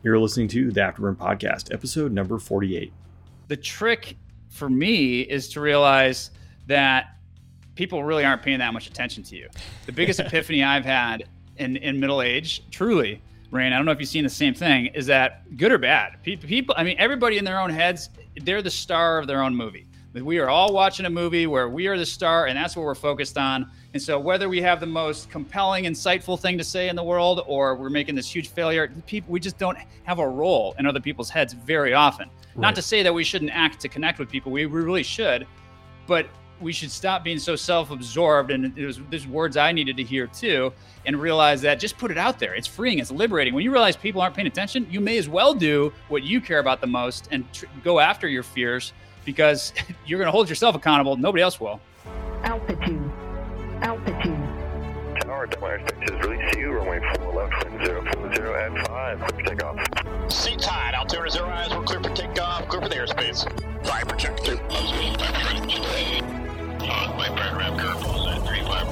You're listening to the Afterburn Podcast, episode number 48. The trick for me is to realize that people really aren't paying that much attention to you. The biggest epiphany I've had in middle age, truly, Rain, I don't know if you've seen the same thing, is that good or bad, people, I mean, everybody in their own heads, they're the star of their own movie. We are all watching a movie where we are the star, and that's what we're focused on. And so whether we have the most compelling, insightful thing to say in the world, or we're making this huge failure, we just don't have a role in other people's heads very often. Right. Not to say that we shouldn't act to connect with people. We really should, but we should stop being so self-absorbed. And there's words I needed to hear too, and realize that just put it out there. It's freeing, it's liberating. When you realize people aren't paying attention, you may as well do what you care about the most and go after your fears, because you're going to hold yourself accountable. Nobody else will. Altitude. Tower, Delaware Station is release you, runway 4 left, wind 040 at 5, clear for takeoff. Seat tied, Altimeter 0 eyes, we're clear for takeoff, clear for the airspace. Viper check 2. My brand ramp curve was at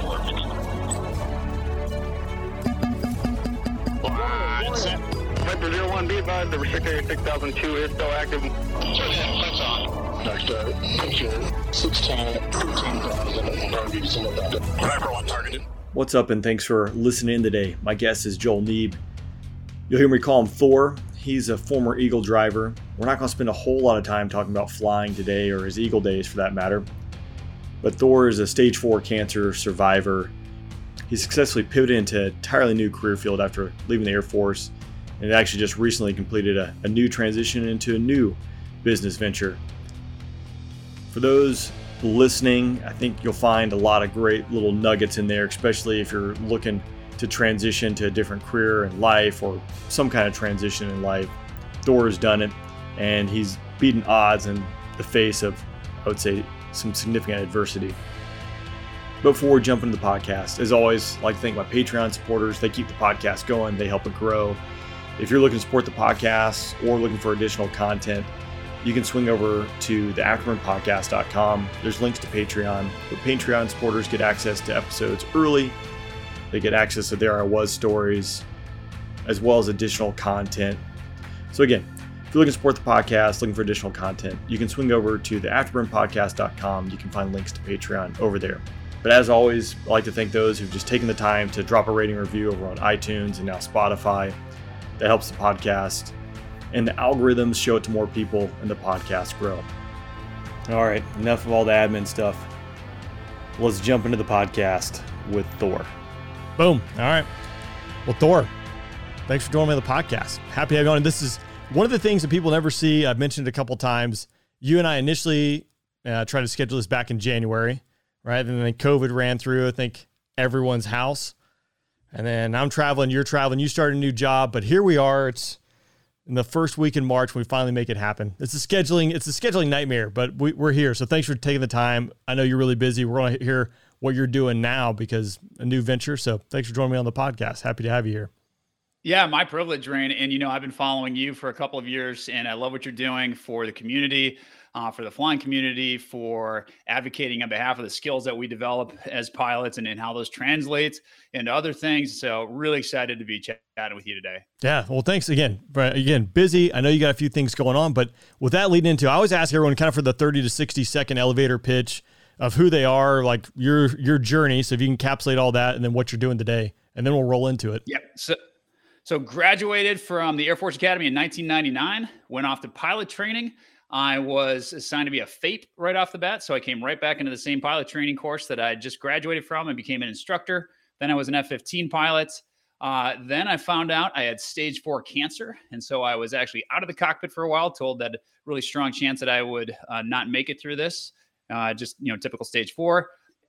354. Wide set. Viper 01, be advised, the restricted area 6002 is still active. Flex on. Next picture 16, 15,000, target. Viper 1 targeted. What's up, and thanks for listening in today. My guest is Joel Neeb. You'll hear me call him Thor. He's a former Eagle driver. We're not going to spend a whole lot of time talking about flying today, or his Eagle days for that matter. But Thor is a stage 4 cancer survivor. He successfully pivoted into an entirely new career field after leaving the Air Force, and actually just recently completed a new transition into a new business venture. For those listening, I think you'll find a lot of great little nuggets in there, especially if you're looking to transition to a different career in life or some kind of transition in life. Thor has done it, and he's beaten odds in the face of, I would say, some significant adversity. But before we jump into the podcast, as always, I'd like to thank my Patreon supporters. They keep the podcast going. They help it grow. If you're looking to support the podcast or looking for additional content, you can swing over to theafterburnpodcast.com. There's links to Patreon. But Patreon supporters get access to episodes early. They get access to There I Was stories, as well as additional content. So again, if you're looking to support the podcast, looking for additional content, you can swing over to theafterburnpodcast.com. You can find links to Patreon over there. But as always, I'd like to thank those who've just taken the time to drop a rating review over on iTunes and now Spotify. That helps the podcast, and the algorithms show it to more people, and the podcast grow. All right, enough of all the admin stuff. Let's jump into the podcast with Thor. Boom. All right. Well, Thor, thanks for joining me on the podcast. Happy to have you on. And this is one of the things that people never see. I've mentioned it a couple times. You and I initially tried to schedule this back in January, right? And then COVID ran through, I think, everyone's house. And then I'm traveling, you're traveling, you started a new job, but here we are. It's in the first week in March when we finally make it happen. It's a scheduling nightmare, but we're here. So thanks for taking the time. I know you're really busy. We're going to hear what you're doing now because a new venture. So thanks for joining me on the podcast. Happy to have you here. Yeah, my privilege, Rain. And, I've been following you for a couple of years, and I love what you're doing for the community, for the flying community, for advocating on behalf of the skills that we develop as pilots and how those translate into other things. So really excited to be chatting with you today. Yeah. Well, thanks again. Busy. I know you got a few things going on, but with that leading into, I always ask everyone kind of for the 30 to 60 second elevator pitch of who they are, like your journey. So if you can encapsulate all that and then what you're doing today, and then we'll roll into it. Yeah. So graduated from the Air Force Academy in 1999, went off to pilot training. I was assigned to be a FATE right off the bat. So I came right back into the same pilot training course that I just graduated from and became an instructor. Then I was an F-15 pilot. Then I found out I had stage 4 cancer. And so I was actually out of the cockpit for a while, told that really strong chance that I would not make it through this. Typical stage 4.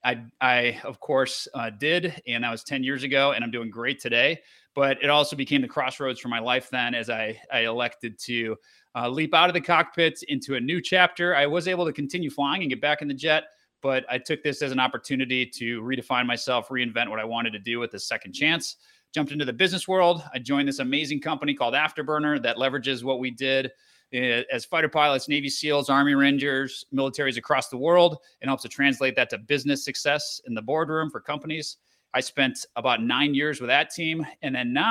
I of course, did. And that was 10 years ago. And I'm doing great today. But it also became the crossroads for my life then as I elected to leap out of the cockpit into a new chapter. I was able to continue flying and get back in the jet, but I took this as an opportunity to redefine myself, reinvent what I wanted to do with a second chance. Jumped into the business world. I joined this amazing company called Afterburner that leverages what we did as fighter pilots, Navy SEALs, Army Rangers, militaries across the world, and helps to translate that to business success in the boardroom for companies. I spent about 9 years with that team. And then now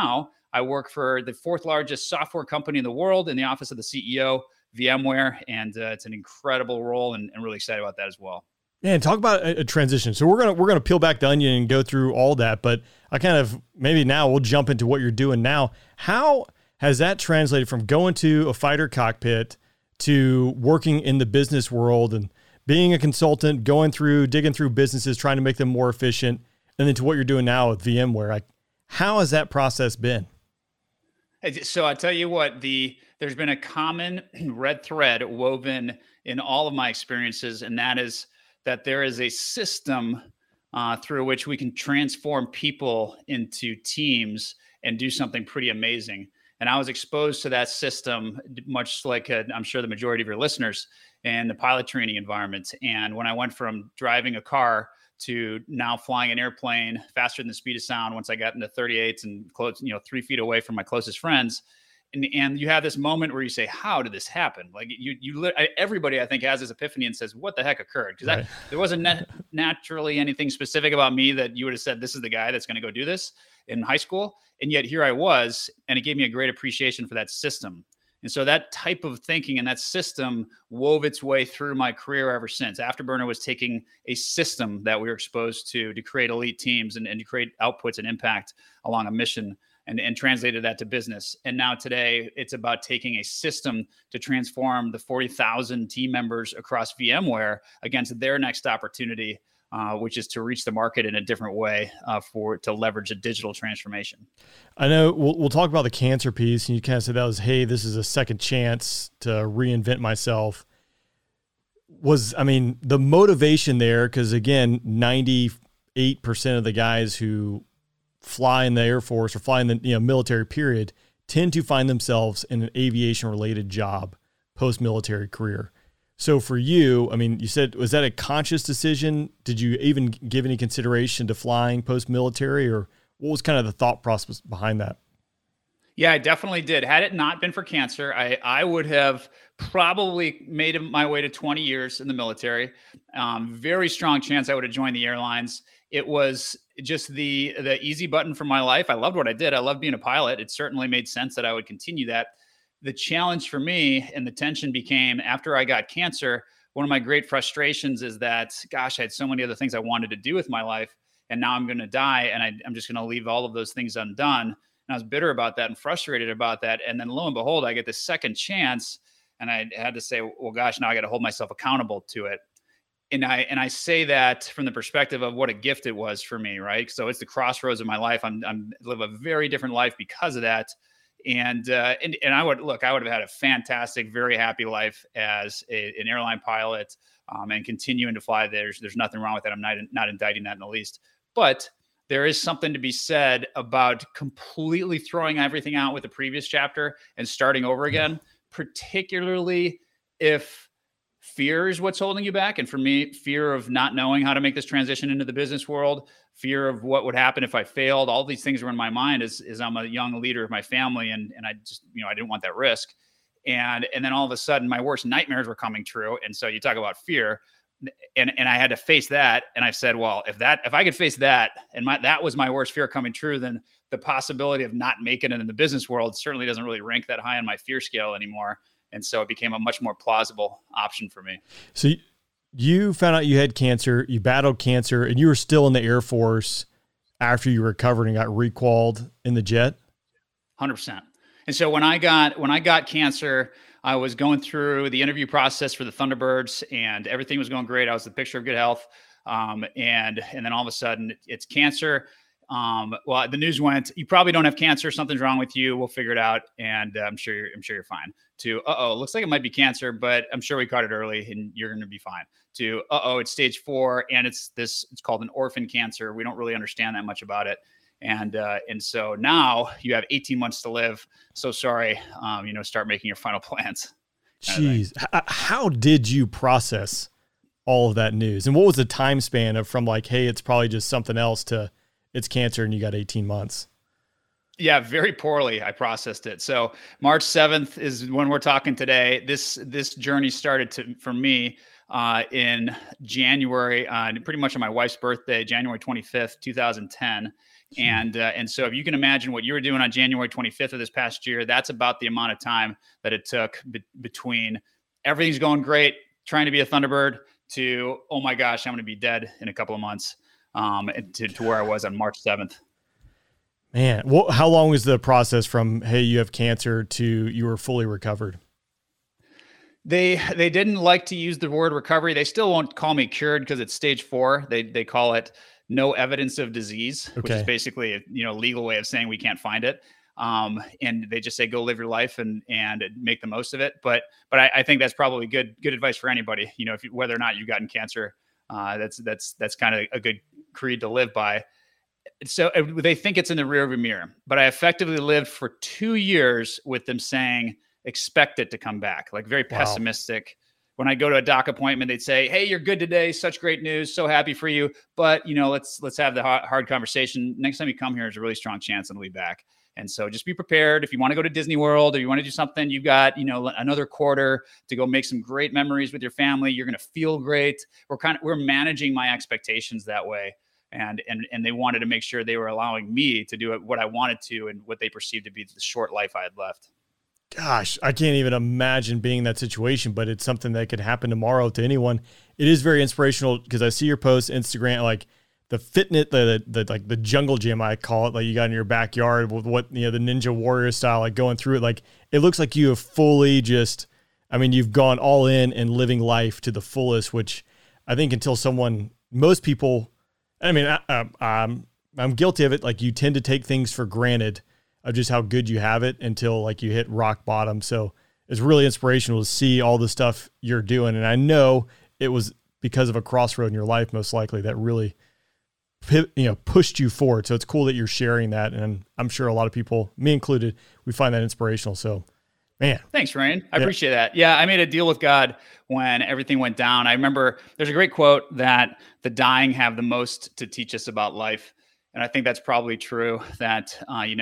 I work for the fourth largest software company in the world in the office of the CEO, VMware, and it's an incredible role, and really excited about that as well. Man, talk about a transition. So we're gonna peel back the onion and go through all that, but I kind of maybe now we'll jump into what you're doing now. How has that translated from going to a fighter cockpit to working in the business world and being a consultant, digging through businesses, trying to make them more efficient, and then to what you're doing now with VMware? Like, how has that process been? So I tell you what, there's been a common red thread woven in all of my experiences, and that is that there is a system through which we can transform people into teams and do something pretty amazing. And I was exposed to that system, much like I'm sure the majority of your listeners, in the pilot training environment. And when I went from driving a car to now flying an airplane faster than the speed of sound, once I got into 38s and close, 3 feet away from my closest friends, and you have this moment where you say, how did this happen? Like everybody I think has this epiphany and says, what the heck occurred? Because right. There wasn't naturally anything specific about me that you would have said, this is the guy that's going to go do this in high school. And yet here I was, and it gave me a great appreciation for that system. And so that type of thinking and that system wove its way through my career ever since. Afterburner was taking a system that we were exposed to create elite teams and to create outputs and impact along a mission, and translated that to business. And now today, it's about taking a system to transform the 40,000 team members across VMware against their next opportunity, which is to reach the market in a different way to leverage a digital transformation. I know we'll talk about the cancer piece, and you kind of said that was, hey, this is a second chance to reinvent myself. The motivation there, because again, 98% of the guys who fly in the Air Force or fly in the military period tend to find themselves in an aviation related job post-military career. So for you, you said, was that a conscious decision? Did you even give any consideration to flying post-military, or what was kind of the thought process behind that? Yeah, I definitely did. Had it not been for cancer, I would have probably made my way to 20 years in the military. Very strong chance I would have joined the airlines. It was just the easy button for my life. I loved what I did. I loved being a pilot. It certainly made sense that I would continue that. The challenge for me and the tension became after I got cancer. One of my great frustrations is that, gosh, I had so many other things I wanted to do with my life, and now I'm going to die, and I'm just going to leave all of those things undone. And I was bitter about that and frustrated about that. And then lo and behold, I get this second chance, and I had to say, well, gosh, now I got to hold myself accountable to it. And I say that from the perspective of what a gift it was for me, right? So it's the crossroads of my life. I'm live a very different life because of that. And I would have had a fantastic, very happy life as an airline pilot, and continuing to fly. There's nothing wrong with that. I'm not indicting that in the least, but there is something to be said about completely throwing everything out with the previous chapter and starting over again, particularly if fear is what's holding you back. And for me, fear of not knowing how to make this transition into the business world, fear of what would happen if I failed. All these things were in my mind as I'm a young leader of my family. And I just, I didn't want that risk. And then all of a sudden my worst nightmares were coming true. And so you talk about fear, and I had to face that. And I said, well, if I could face that, and that was my worst fear coming true, then the possibility of not making it in the business world certainly doesn't really rank that high on my fear scale anymore. And so it became a much more plausible option for me. So you found out you had cancer, you battled cancer, and you were still in the Air Force after you recovered and got requalled in the jet? 100%. And so when I got cancer, I was going through the interview process for the Thunderbirds, and everything was going great. I was the picture of good health. And then all of a sudden it's cancer. Well, the news went, you probably don't have cancer. Something's wrong with you. We'll figure it out. And I'm sure you're fine. To, looks like it might be cancer, but I'm sure we caught it early and you're going to be fine. To, it's stage 4. And it's called an orphan cancer. We don't really understand that much about it. And so now you have 18 months to live. So sorry, start making your final plans. Jeez. How did you process all of that news? And what was the time span of from like, hey, it's probably just something else to it's cancer and you got 18 months? Yeah, very poorly I processed it. So March 7th is when we're talking today. This journey started for me in January, pretty much on my wife's birthday, January 25th, 2010. And so if you can imagine what you were doing on January 25th of this past year, that's about the amount of time that it took between everything's going great, trying to be a Thunderbird, to, oh my gosh, I'm going to be dead in a couple of months, to where I was on March 7th. Man, how long was the process from, hey, you have cancer, to you were fully recovered? They didn't like to use the word recovery. They still won't call me cured because it's stage 4. They call it no evidence of disease, which is basically a legal way of saying we can't find it. And they just say, go live your life and make the most of it. But I think that's probably good advice for anybody, whether or not you've gotten cancer, that's kind of a good creed to live by. So they think it's in the rearview mirror, but I effectively lived for 2 years with them saying, expect it to come back, like very pessimistic. When I go to a doc appointment, they'd say, hey, you're good today. Such great news. So happy for you. But, let's have the hard conversation. Next time you come here, there's a really strong chance I'll be back. And so just be prepared. If you want to go to Disney World or you want to do something, you've got, another quarter to go make some great memories with your family. You're going to feel great. We're managing my expectations that way. And they wanted to make sure they were allowing me to do what I wanted to and what they perceived to be the short life I had left. Gosh, I can't even imagine being in that situation, but it's something that could happen tomorrow to anyone. It is very inspirational because I see your posts, Instagram, like the fitness, the jungle gym, I call it, like you got in your backyard with the Ninja Warrior style, like going through it. Like it looks like you have fully you've gone all in and living life to the fullest, which I think most people, I'm guilty of it. Like you tend to take things for granted of just how good you have it until like you hit rock bottom. So it's really inspirational to see all the stuff you're doing. And I know it was because of a crossroad in your life, most likely, that really, pushed you forward. So it's cool that you're sharing that. And I'm sure a lot of people, me included, we find that inspirational. So, man. Thanks, Ryan. I appreciate that. Yeah, I made a deal with God when everything went down. I remember there's a great quote that the dying have the most to teach us about life. And I think that's probably true, that,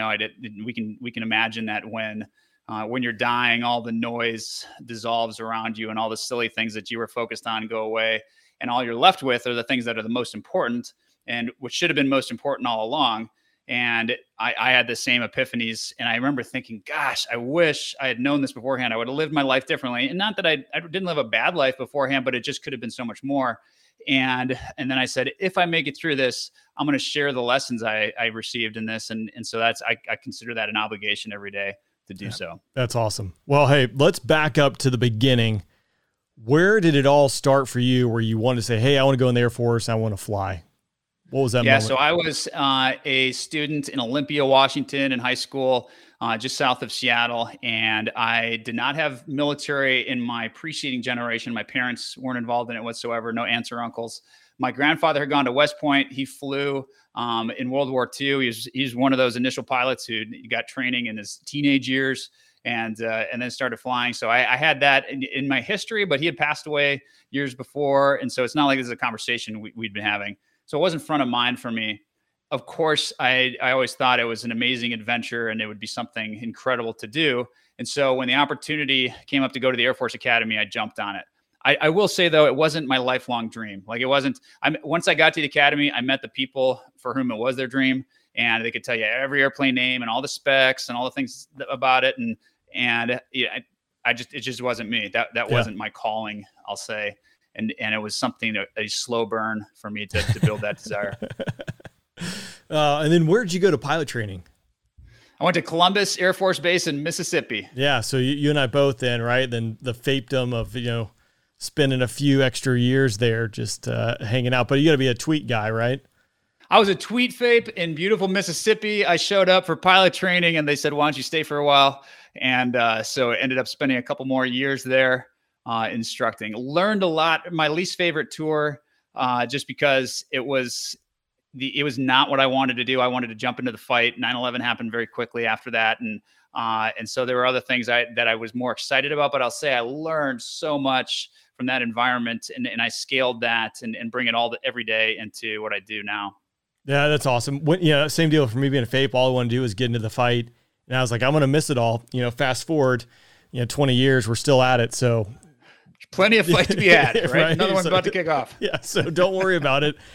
we can imagine that when you're dying, all the noise dissolves around you and all the silly things that you were focused on go away. And all you're left with are the things that are the most important and which should have been most important all along. And I had the same epiphanies. And I remember thinking, gosh, I wish I had known this beforehand. I would have lived my life differently. And not that I didn't live a bad life beforehand, but it just could have been so much more. And then I said, if I make it through this, I'm going to share the lessons I received in this. And so I consider that an obligation every day to do so. That's awesome. Well, hey, let's back up to the beginning. Where did it all start for you where you wanted to say, hey, I want to go in the Air Force, I want to fly? What was that moment? So I was a student in Olympia, Washington in high school, just south of Seattle. And I did not have military in my preceding generation. My parents weren't involved in it whatsoever. No aunts or uncles. My grandfather had gone to West Point. He flew in World War II. He's one of those initial pilots who got training in his teenage years and then started flying. So I had that in my history, but he had passed away years before. And so it's not like this is a conversation we'd been having. So it wasn't front of mind for me. Of course, I always thought it was an amazing adventure and it would be something incredible to do. And so when the opportunity came up to go to the Air Force Academy, I jumped on it. I will say, though, it wasn't my lifelong dream. Like it wasn't. Once I got to the Academy, I met the people for whom it was their dream, and they could tell you every airplane name and all the specs and all the things about it. And it just wasn't me. That wasn't my calling, I'll say. And it was something, a slow burn for me to build that desire. And then where did you go to pilot training? I went to Columbus Air Force Base in Mississippi. Yeah. So you and I both then, right? Then the fatedom of, spending a few extra years there just hanging out. But you got to be a tweet guy, right? I was a tweet fape in beautiful Mississippi. I showed up for pilot training and they said, why don't you stay for a while? And so I ended up spending a couple more years there instructing. Learned a lot. My least favorite tour, just because it was not what I wanted to do. I wanted to jump into the fight. 9/11 happened very quickly after that. And so there were other things that I was more excited about, but I'll say I learned so much from that environment and I scaled that and bring it every day into what I do now. Yeah, that's awesome. Same deal for me being a FAPE. All I want to do is get into the fight. And I was like, I'm going to miss it all. Fast forward, 20 years, we're still at it. So plenty of fight to be had, right? Another one's about to kick off. Yeah. So don't worry about it.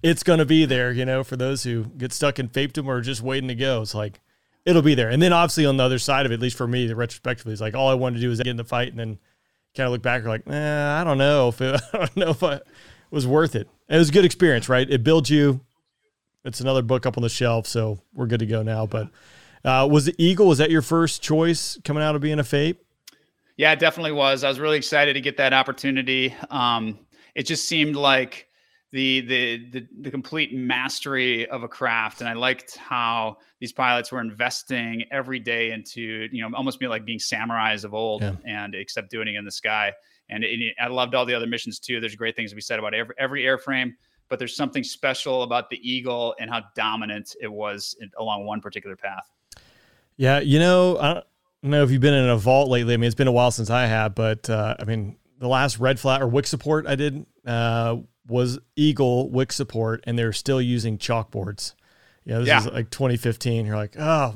it's going to be there, you know, for those who get stuck in Fapetum or just waiting to go. It's like, it'll be there. And then obviously on the other side of it, at least for me, the retrospectively, is like, all I wanted to do was get in the fight and then kind of look back and like, I don't know if it was worth it. It was a good experience, right? It builds you. It's another book up on the shelf, so we're good to go now. But was the Eagle, was that your first choice coming out of being a FAPE? Yeah, it definitely was. I was really excited to get that opportunity. It just seemed like the complete mastery of a craft. And I liked how these pilots were investing every day into, almost like being samurais of old, and except doing it in the sky. And I loved all the other missions too. There's great things to be said about every airframe, but there's something special about the Eagle and how dominant it was along one particular path. Yeah. I don't know if you've been in a vault lately. I mean, it's been a while since I have, but the last red flag or WIC support I did was Eagle WIC support, and they're still using chalkboards. This is like 2015. You're like,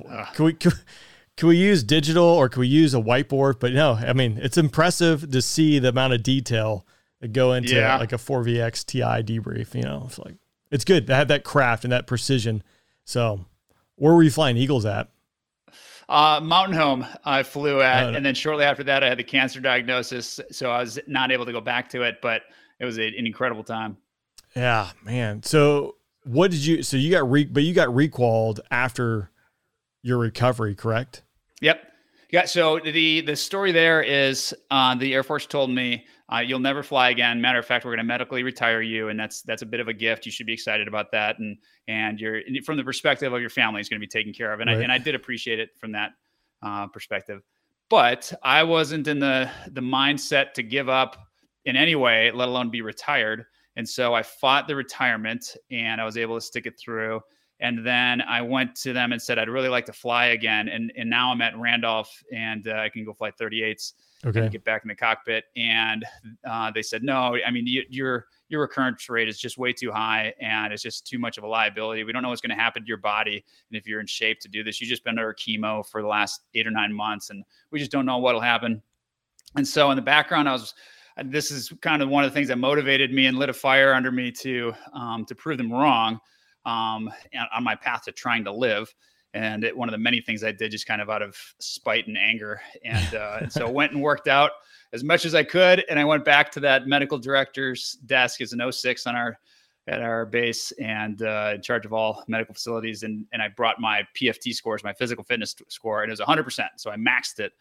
can we use digital or can we use a whiteboard? But no, I mean, it's impressive to see the amount of detail that go into like a 4VX TI debrief. It's like, it's good to have that craft and that precision. So where were you flying Eagles at? Mountain Home I flew at, and then shortly after that I had the cancer diagnosis, so I was not able to go back to it, but it was an incredible time. Yeah, man. So what did you, you got requalled after your recovery, correct? Yep. Yeah. So the story there is, the Air Force told me, you'll never fly again. Matter of fact, we're going to medically retire you. And that's a bit of a gift. You should be excited about that. And you're, from the perspective of your family, is going to be taken care of. And I did appreciate it from that perspective, but I wasn't in the mindset to give up in any way, let alone be retired. And so I fought the retirement and I was able to stick it through. And then I went to them and said, I'd really like to fly again. And now I'm at Randolph and I can go fly 38s and get back in the cockpit. And they said, no, I mean, your recurrence rate is just way too high and it's just too much of a liability. We don't know what's going to happen to your body. And if you're in shape to do this, you've just been under chemo for the last 8 or 9 months and we just don't know what'll happen. And so in the background, this is kind of one of the things that motivated me and lit a fire under me to prove them wrong on my path to trying to live. And one of the many things I did just kind of out of spite and anger. And so I went and worked out as much as I could. And I went back to that medical director's desk as an 06 at our base and in charge of all medical facilities. And I brought my PFT scores, my physical fitness score, and it was 100%. So I maxed it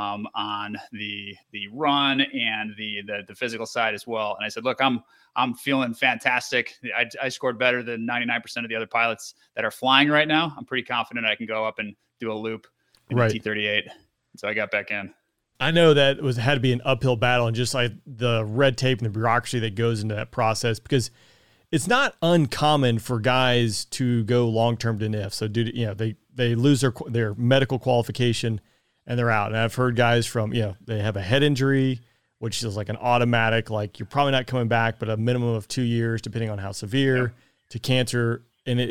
on the run and the physical side as well. And I said, look, I'm feeling fantastic. I scored better than 99% of the other pilots that are flying right now. I'm pretty confident I can go up and do a loop in the T-38. So I got back in. I know that had to be an uphill battle and just like the red tape and the bureaucracy that goes into that process, because it's not uncommon for guys to go long-term to NIF. So they lose their medical qualification and they're out. And I've heard guys from, they have a head injury, which is like an automatic, like you're probably not coming back, but a minimum of 2 years, depending on how severe, to cancer. And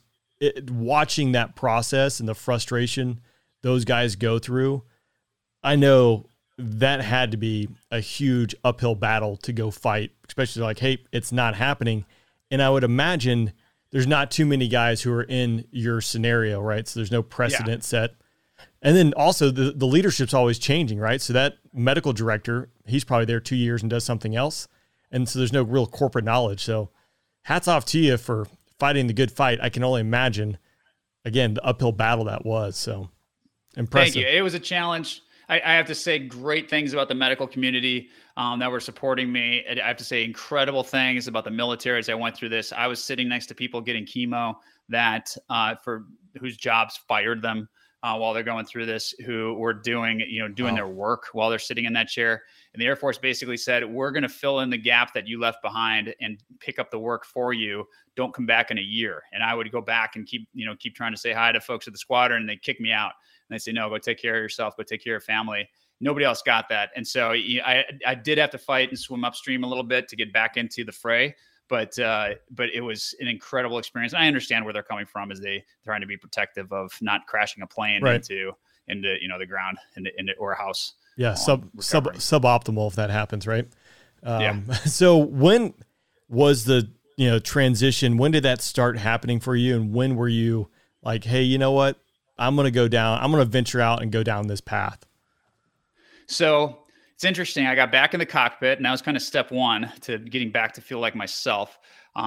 watching that process and the frustration those guys go through, I know that had to be a huge uphill battle to go fight, especially like, hey, it's not happening. And I would imagine there's not too many guys who are in your scenario, right? So there's no precedent set. And then also the leadership's always changing, right? So that medical director, he's probably there 2 years and does something else. And so there's no real corporate knowledge. So hats off to you for fighting the good fight. I can only imagine, again, the uphill battle that was. So impressive. Thank you. It was a challenge. I have to say great things about the medical community that were supporting me. I have to say incredible things about the military as I went through this. I was sitting next to people getting chemo that for whose jobs fired them while they're going through this, who were doing their work while they're sitting in that chair. And the Air Force basically said, we're going to fill in the gap that you left behind and pick up the work for you. Don't come back in a year. And I would go back and keep trying to say hi to folks at the squadron, and they kick me out. And they say, no, go take care of yourself. Go take care of your family. Nobody else got that. And so I did have to fight and swim upstream a little bit to get back into the fray. But it was an incredible experience. And I understand where they're coming from as they trying to be protective of not crashing a plane into the ground or a house. Yeah, suboptimal if that happens, right? So when was the transition, when did that start happening for you? And when were you like, hey, you know what? I'm going to venture out and go down this path. So it's interesting. I got back in the cockpit, and that was kind of step one to getting back to feel like myself.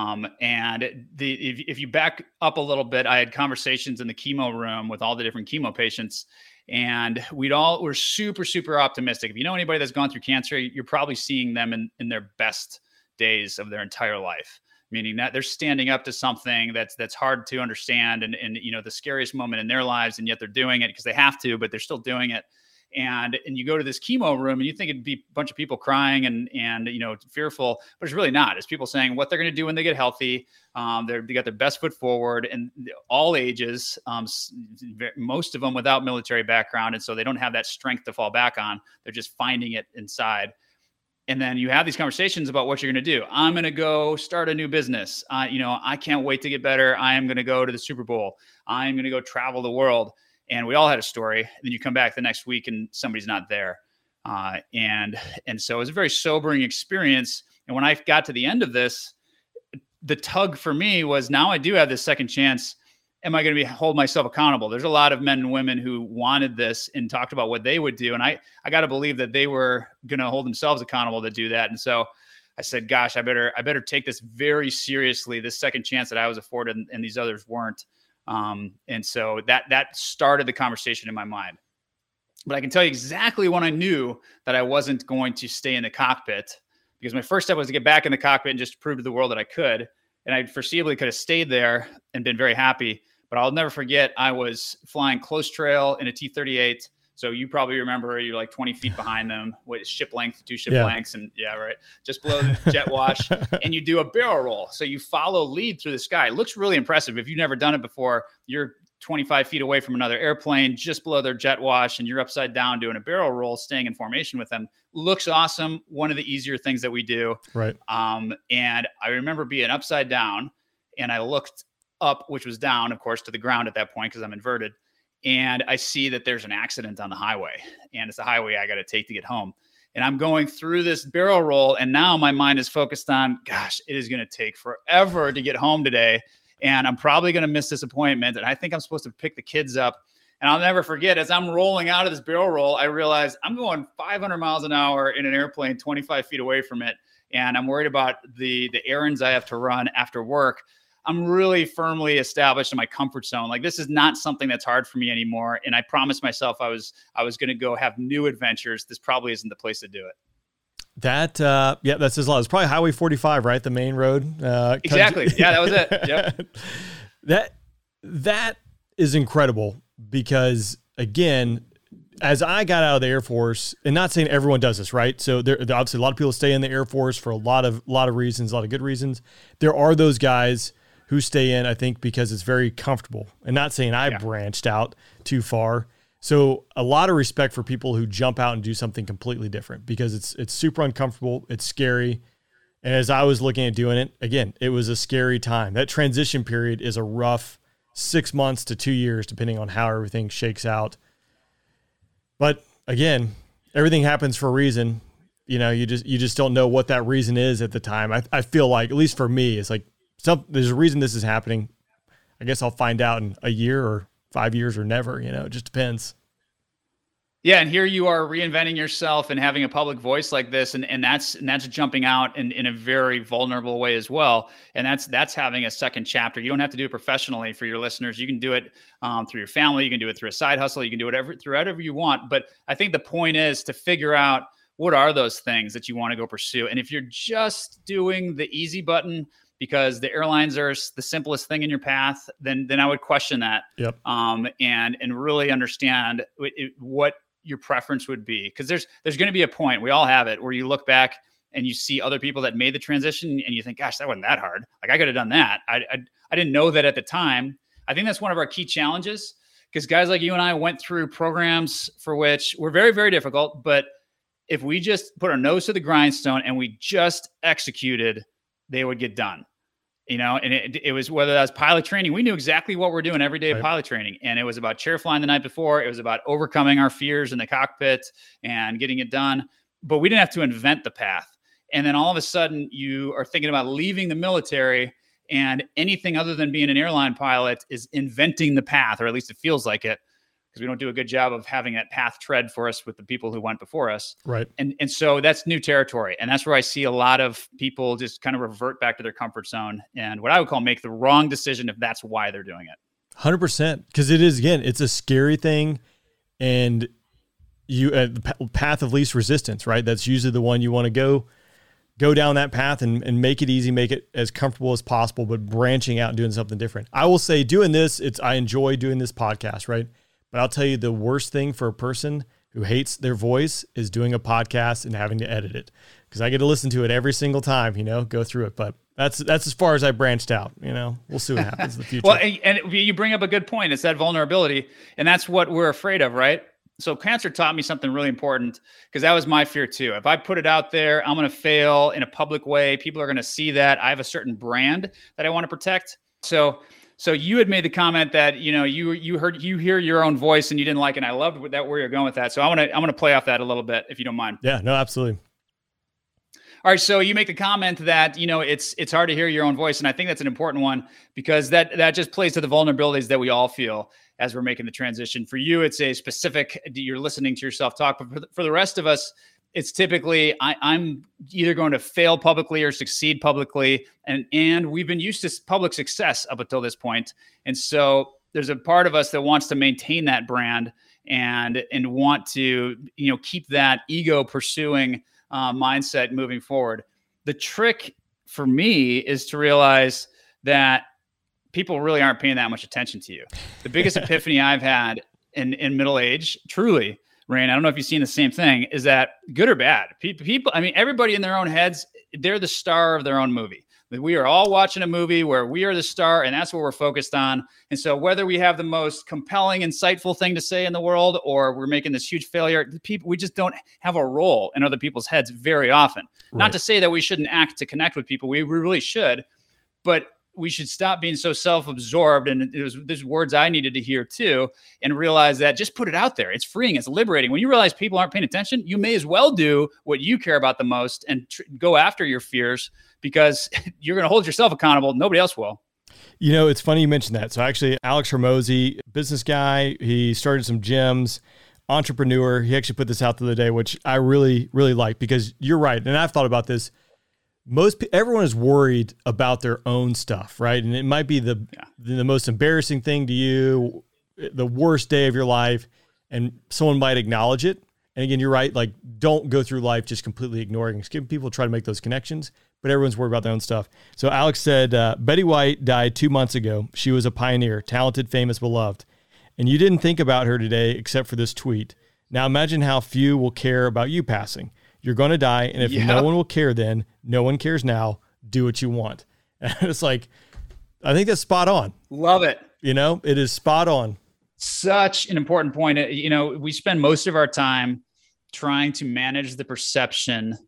If you back up a little bit, I had conversations in the chemo room with all the different chemo patients, and we're super, super optimistic. If you know anybody that's gone through cancer, you're probably seeing them in their best days of their entire life, meaning that they're standing up to something that's hard to understand and the scariest moment in their lives, and yet they're doing it because they have to, but they're still doing it. And you go to this chemo room and you think it'd be a bunch of people crying and fearful, but it's really not. It's people saying what they're going to do when they get healthy. They got their best foot forward, and all ages, most of them without military background. And so they don't have that strength to fall back on. They're just finding it inside. And then you have these conversations about what you're going to do. I'm going to go start a new business. I can't wait to get better. I am going to go to the Super Bowl. I'm going to go travel the world. And we all had a story. And then you come back the next week and somebody's not there. And so it was a very sobering experience. And when I got to the end of this, the tug for me was, now I do have this second chance. Am I going to hold myself accountable? There's a lot of men and women who wanted this and talked about what they would do. And I got to believe that they were going to hold themselves accountable to do that. And so I said, gosh, I better take this very seriously, this second chance that I was afforded and these others weren't. And so that started the conversation in my mind. But I can tell you exactly when I knew that I wasn't going to stay in the cockpit, because my first step was to get back in the cockpit and just prove to the world that I could. And I foreseeably could have stayed there and been very happy. But I'll never forget, I was flying close trail in a T-38. So you probably remember you're like 20 feet behind them with ship length, two ship lengths. And just below the jet wash. And you do a barrel roll. So you follow lead through the sky. It looks really impressive. If you've never done it before, you're 25 feet away from another airplane just below their jet wash, and you're upside down doing a barrel roll, staying in formation with them. Looks awesome. One of the easier things that we do. Right. And I remember being upside down, and I looked up, which was down, of course, to the ground at that point because I'm inverted. And I see that there's an accident on the highway, and it's a highway I got to take to get home. And I'm going through this barrel roll, and now my mind is focused on, gosh, it is going to take forever to get home today. And I'm probably going to miss this appointment. And I think I'm supposed to pick the kids up. And I'll never forget, as I'm rolling out of this barrel roll, I realized I'm going 500 miles an hour in an airplane 25 feet away from it. And I'm worried about the errands I have to run after work. I'm really firmly established in my comfort zone. Like, this is not something that's hard for me anymore. And I promised myself I was going to go have new adventures. This probably isn't the place to do it. That says a lot. It's probably Highway 45, right? The main road. Exactly. Yeah, that was it. Yep. That is incredible, because again, as I got out of the Air Force, and not saying everyone does this, right? So there obviously a lot of people stay in the Air Force for a lot of reasons, a lot of good reasons. There are those guys who stay in, I think, because it's very comfortable. And not saying I branched out too far. So a lot of respect for people who jump out and do something completely different, because it's super uncomfortable. It's scary. And as I was looking at doing it, again, it was a scary time. That transition period is a rough 6 months to 2 years, depending on how everything shakes out. But again, everything happens for a reason. You just don't know what that reason is at the time. I feel like, at least for me, it's like, there's a reason this is happening. I guess I'll find out in a year or 5 years or never, it just depends. Yeah. And here you are reinventing yourself and having a public voice like this. And that's jumping out in a very vulnerable way as well. And that's having a second chapter. You don't have to do it professionally for your listeners. You can do it through your family. You can do it through a side hustle. You can do it through whatever you want. But I think the point is to figure out, what are those things that you want to go pursue? And if you're just doing the easy button because the airlines are the simplest thing in your path, then I would question that. Yep. And really understand what your preference would be. Because there's going to be a point, we all have it, where you look back and you see other people that made the transition and you think, gosh, that wasn't that hard. Like, I could have done that. I didn't know that at the time. I think that's one of our key challenges, because guys like you and I went through programs for which were very, very difficult. But if we just put our nose to the grindstone and we just executed, they would get done. And it was, whether that was pilot training, we knew exactly what we're doing every day of pilot training. And it was about chair flying the night before. It was about overcoming our fears in the cockpit and getting it done. But we didn't have to invent the path. And then all of a sudden you are thinking about leaving the military, and anything other than being an airline pilot is inventing the path, or at least it feels like it, because we don't do a good job of having that path tread for us with the people who went before us. Right. And so that's new territory. And that's where I see a lot of people just kind of revert back to their comfort zone and what I would call make the wrong decision if that's why they're doing it. 100%. Because it is, again, it's a scary thing. And you, the path of least resistance, right? That's usually the one you want to go down that path and make it easy, make it as comfortable as possible, but branching out and doing something different. I will say doing this, I enjoy doing this podcast, right? But I'll tell you the worst thing for a person who hates their voice is doing a podcast and having to edit it, because I get to listen to it every single time, go through it. But that's as far as I branched out, we'll see what happens in the future. Well, and you bring up a good point. It's that vulnerability, and that's what we're afraid of, right? So cancer taught me something really important, because that was my fear too. If I put it out there, I'm going to fail in a public way. People are going to see that. I have a certain brand that I want to protect. So you had made the comment that, you hear your own voice and you didn't like it. And I loved that where you're going with that. So I'm going to play off that a little bit, if you don't mind. Yeah, no, absolutely. All right. So you make the comment that, it's hard to hear your own voice. And I think that's an important one, because that just plays to the vulnerabilities that we all feel as we're making the transition. For you, it's a specific, you're listening to yourself talk, but for the rest of us, it's typically, I'm either going to fail publicly or succeed publicly. And we've been used to public success up until this point. And so there's a part of us that wants to maintain that brand and want to, keep that ego pursuing mindset moving forward. The trick for me is to realize that people really aren't paying that much attention to you. The biggest epiphany I've had in middle age, truly, Rain, I don't know if you've seen the same thing, is that good or bad, people, everybody in their own heads, they're the star of their own movie. We are all watching a movie where we are the star, and that's what we're focused on. And so whether we have the most compelling, insightful thing to say in the world, or we're making this huge failure, we just don't have a role in other people's heads very often. Right. Not to say that we shouldn't act to connect with people. We really should, but we should stop being so self-absorbed. And there's words I needed to hear too, and realize that just put it out there. It's freeing. It's liberating. When you realize people aren't paying attention, you may as well do what you care about the most and go after your fears, because you're going to hold yourself accountable. Nobody else will. It's funny you mentioned that. So actually, Alex Hormozi, business guy, he started some gyms, entrepreneur. He actually put this out the other day, which I really, really like, because you're right. And I've thought about this. Everyone is worried about their own stuff, right? And it might be the most embarrassing thing to you, the worst day of your life, and someone might acknowledge it. And again, you're right. Like, don't go through life just completely ignoring. People try to make those connections, but everyone's worried about their own stuff. So Alex said, Betty White died 2 months ago. She was a pioneer, talented, famous, beloved. And you didn't think about her today except for this tweet. Now imagine how few will care about you passing. You're going to die. And if no one will care then, no one cares now. Do what you want. And it's like, I think that's spot on. Love it. It is spot on. Such an important point. We spend most of our time trying to manage the perception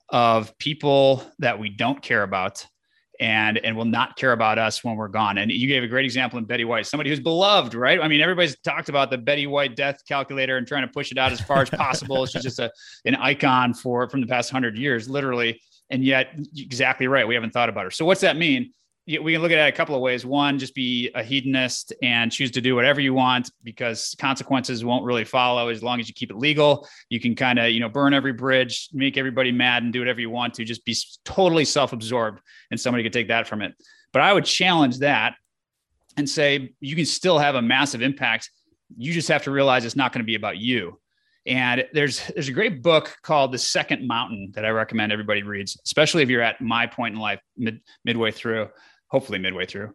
of people that we don't care about and will not care about us when we're gone. And you gave a great example in Betty White, somebody who's beloved, right? Everybody's talked about the Betty White death calculator and trying to push it out as far as possible. She's just an icon from the past 100 years, literally. And yet, exactly right, we haven't thought about her. So what's that mean? We can look at it a couple of ways. One, just be a hedonist and choose to do whatever you want, because consequences won't really follow as long as you keep it legal. You can kind of, burn every bridge, make everybody mad, and do whatever you want to. Just be totally self-absorbed, and somebody could take that from it. But I would challenge that and say you can still have a massive impact. You just have to realize it's not going to be about you. And there's a great book called The Second Mountain that I recommend everybody reads, especially if you're at my point in life, midway through. Hopefully midway through,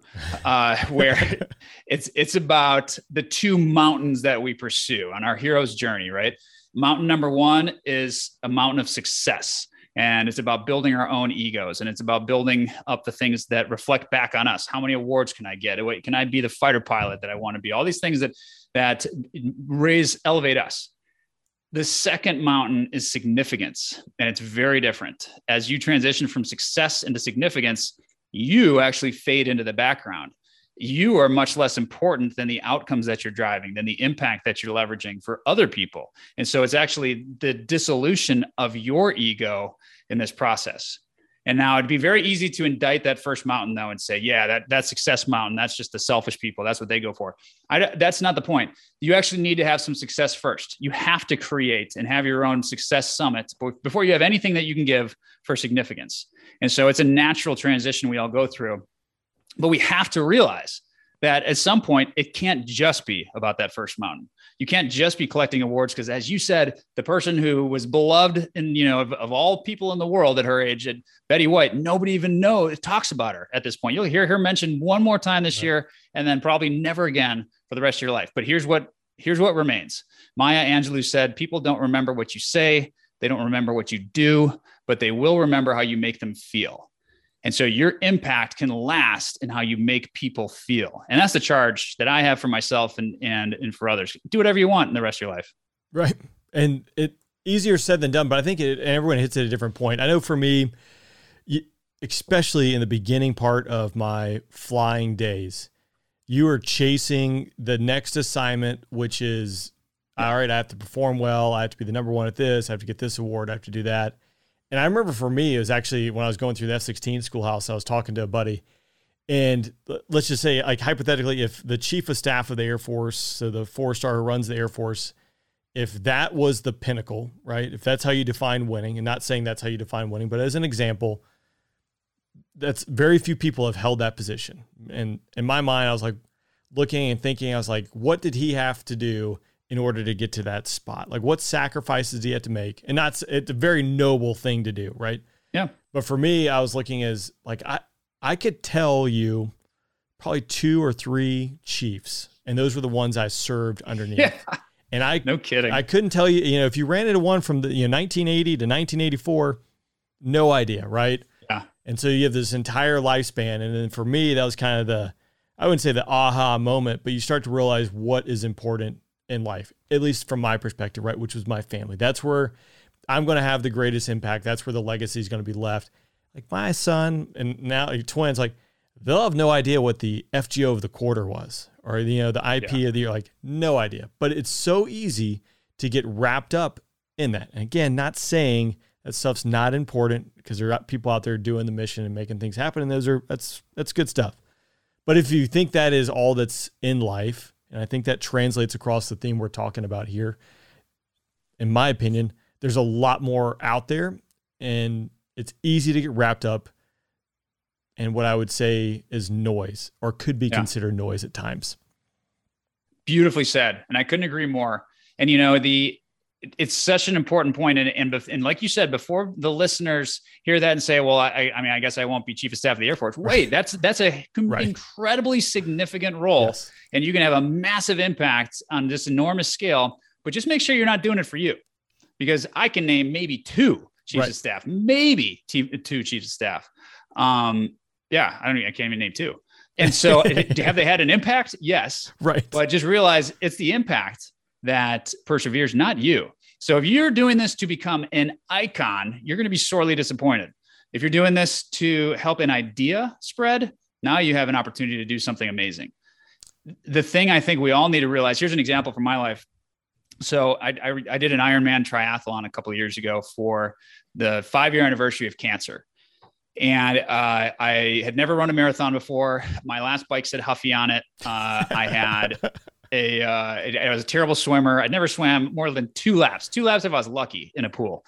where it's about the two mountains that we pursue on our hero's journey, right? Mountain number one is a mountain of success. And it's about building our own egos. And it's about building up the things that reflect back on us. How many awards can I get? Can I be the fighter pilot that I want to be? All these things that elevate us. The second mountain is significance. And it's very different. As you transition from success into significance, you actually fade into the background. you are much less important than the outcomes that you're driving, than the impact that you're leveraging for other people. And so it's actually the dissolution of your ego in this process. And now it'd be very easy to indict that first mountain though and say, yeah, that success mountain, that's just the selfish people. That's what they go for. That's not the point. You actually need to have some success first. You have to create and have your own success summit before you have anything that you can give for significance. And so it's a natural transition we all go through, but we have to realize that at some point, it can't just be about that first mountain. You can't just be collecting awards because, as you said, the person who was beloved and, of all people in the world at her age, at Betty White, nobody even talks about her at this point. You'll hear her mentioned one more time this year and then probably never again for the rest of your life. But here's what remains. Maya Angelou said, people don't remember what you say. They don't remember what you do, but they will remember how you make them feel. And so your impact can last in how you make people feel. And that's the charge that I have for myself and for others. Do whatever you want in the rest of your life. Right. And it easier said than done, but I think everyone hits at a different point. I know for me, especially in the beginning part of my flying days, you are chasing the next assignment, which is, all right, I have to perform well. I have to be the number one at this. I have to get this award. I have to do that. And I remember for me, it was actually when I was going through the F-16 schoolhouse, I was talking to a buddy, and let's just say, like, hypothetically, if the chief of staff of the Air Force, so the 4-star who runs the Air Force, if that was the pinnacle, right? If that's how you define winning, and not saying that's how you define winning, but as an example, that's very few people have held that position. And in my mind, I was like looking and thinking, I was like, what did he have to do in order to get to that spot? Like, what sacrifices do you have to make? And it's a very noble thing to do, right? Yeah. But for me, I was looking as like, I could tell you probably 2 or 3 chiefs, and those were the ones I served underneath. Yeah. And no kidding. I couldn't tell you, if you ran into one from the 1980 to 1984, no idea, right? Yeah. And so you have this entire lifespan. And then for me, that was kind of I wouldn't say the aha moment, but you start to realize what is important in life, at least from my perspective, right? Which was my family. That's where I'm going to have the greatest impact. That's where the legacy is going to be left. Like my son and now your twins, like they'll have no idea what the FGO of the quarter was, or the IP of the year, like no idea. But it's so easy to get wrapped up in that. And again, not saying that stuff's not important, because there are people out there doing the mission and making things happen, and that's good stuff. But if you think that is all that's in life, and I think that translates across the theme we're talking about here, in my opinion, there's a lot more out there, and it's easy to get wrapped up in what I would say is noise, or could be considered noise at times. Beautifully said. And I couldn't agree more. And, it's such an important point. And like you said, before the listeners hear that and say, well, I guess I won't be chief of staff of the Air Force. Wait, that's a incredibly significant role. Yes. And you can have a massive impact on this enormous scale, but just make sure you're not doing it for you, because I can name maybe 2 chiefs of staff, maybe 2 chiefs of staff. I can't even name 2. And so have they had an impact? Yes. Right. But just realize it's the impact that perseveres, not you. So if you're doing this to become an icon, you're going to be sorely disappointed. If you're doing this to help an idea spread, now you have an opportunity to do something amazing. The thing I think we all need to realize, here's an example from my life. So I did an Ironman triathlon a couple of years ago for the 5-year anniversary of cancer. And I had never run a marathon before. My last bike said Huffy on it. I had I was a terrible swimmer. I'd never swam more than 2 laps. 2 laps if I was lucky in a pool.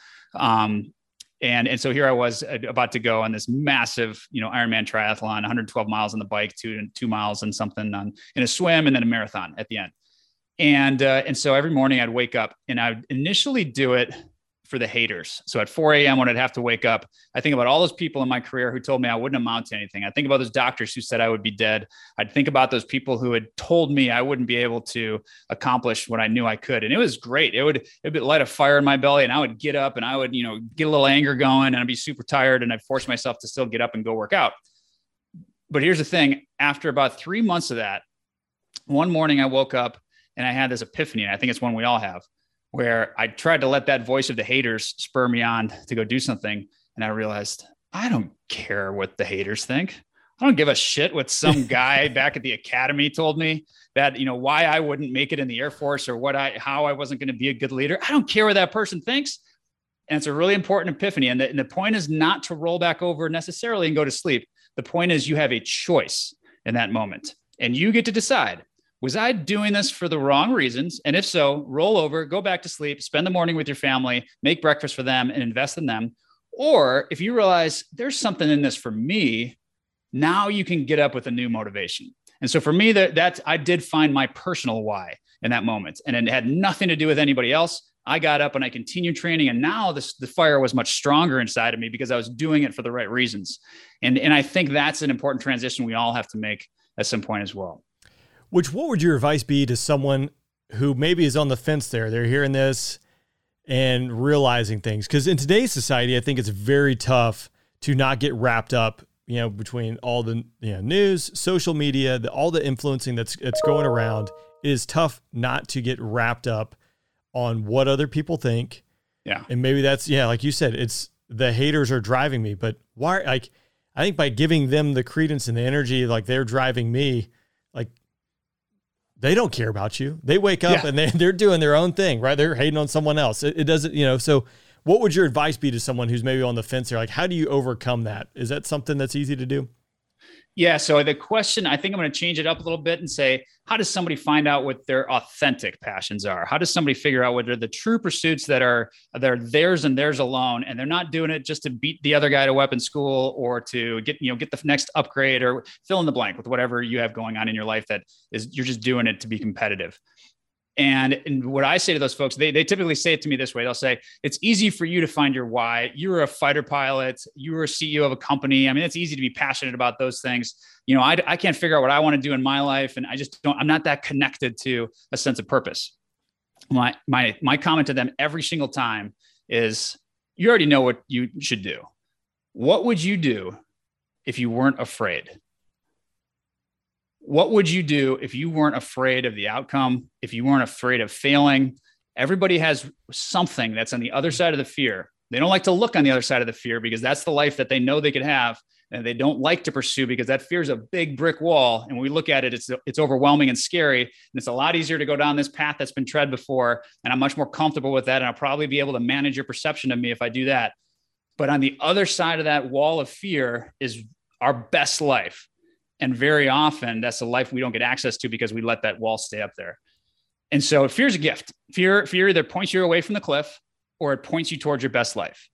And so here I was about to go on this massive, Ironman triathlon, 112 miles on the bike, 2 miles and something in a swim, and then a marathon at the end. And so every morning I'd wake up, and I would initially do it for the haters. So at 4 a.m. when I'd have to wake up, I think about all those people in my career who told me I wouldn't amount to anything. I think about those doctors who said I would be dead. I'd think about those people who had told me I wouldn't be able to accomplish what I knew I could. And it was great. It would light a fire in my belly, and I would get up and I would, get a little anger going, and I'd be super tired, and I'd force myself to still get up and go work out. But here's the thing. After about 3 months of that, one morning I woke up and I had this epiphany. And I think it's one we all have, where I tried to let that voice of the haters spur me on to go do something. And I realized, I don't care what the haters think. I don't give a shit what some guy back at the academy told me that, why I wouldn't make it in the Air Force or how I wasn't going to be a good leader. I don't care what that person thinks. And it's a really important epiphany. And the point is not to roll back over necessarily and go to sleep. The point is you have a choice in that moment and you get to decide, was I doing this for the wrong reasons? And if so, roll over, go back to sleep, spend the morning with your family, make breakfast for them and invest in them. Or if you realize there's something in this for me, now you can get up with a new motivation. And so for me, that I did find my personal why in that moment. And it had nothing to do with anybody else. I got up and I continued training. And now the fire was much stronger inside of me because I was doing it for the right reasons. And I think that's an important transition we all have to make at some point as well. What would your advice be to someone who maybe is on the fence there? They're hearing this and realizing things. Because in today's society, I think it's very tough to not get wrapped up between all the news, social media, all the influencing that's going around. It is tough not to get wrapped up on what other people think. Yeah. And maybe that's, like you said, it's the haters are driving me, but why? Like, I think by giving them the credence and the energy, like they're driving me, like they don't care about you. They wake up and they're doing their own thing, right? They're hating on someone else. It doesn't, so what would your advice be to someone who's maybe on the fence there? Like, how do you overcome that? Is that something that's easy to do? Yeah. So the question, I think I'm going to change it up a little bit and say, how does somebody find out what their authentic passions are? How does somebody figure out what are the true pursuits that are theirs and theirs alone? And they're not doing it just to beat the other guy to weapon school or to get the next upgrade or fill in the blank with whatever you have going on in your life that is, you're just doing it to be competitive. And what I say to those folks, they typically say it to me this way. They'll say, it's easy for you to find your why. You were a fighter pilot. You were a CEO of a company. I mean, it's easy to be passionate about those things. I can't figure out what I want to do in my life. And I'm not that connected to a sense of purpose. My comment to them every single time is, you already know what you should do. What would you do if you weren't afraid? What would you do if you weren't afraid of the outcome? If you weren't afraid of failing? Everybody has something that's on the other side of the fear. They don't like to look on the other side of the fear because that's the life that they know they could have. And they don't like to pursue because that fear is a big brick wall. And when we look at it, it's overwhelming and scary. And it's a lot easier to go down this path that's been tread before. And I'm much more comfortable with that. And I'll probably be able to manage your perception of me if I do that. But on the other side of that wall of fear is our best life. And very often that's a life we don't get access to because we let that wall stay up there. And so fear is a gift. Fear either points you away from the cliff or it points you towards your best life.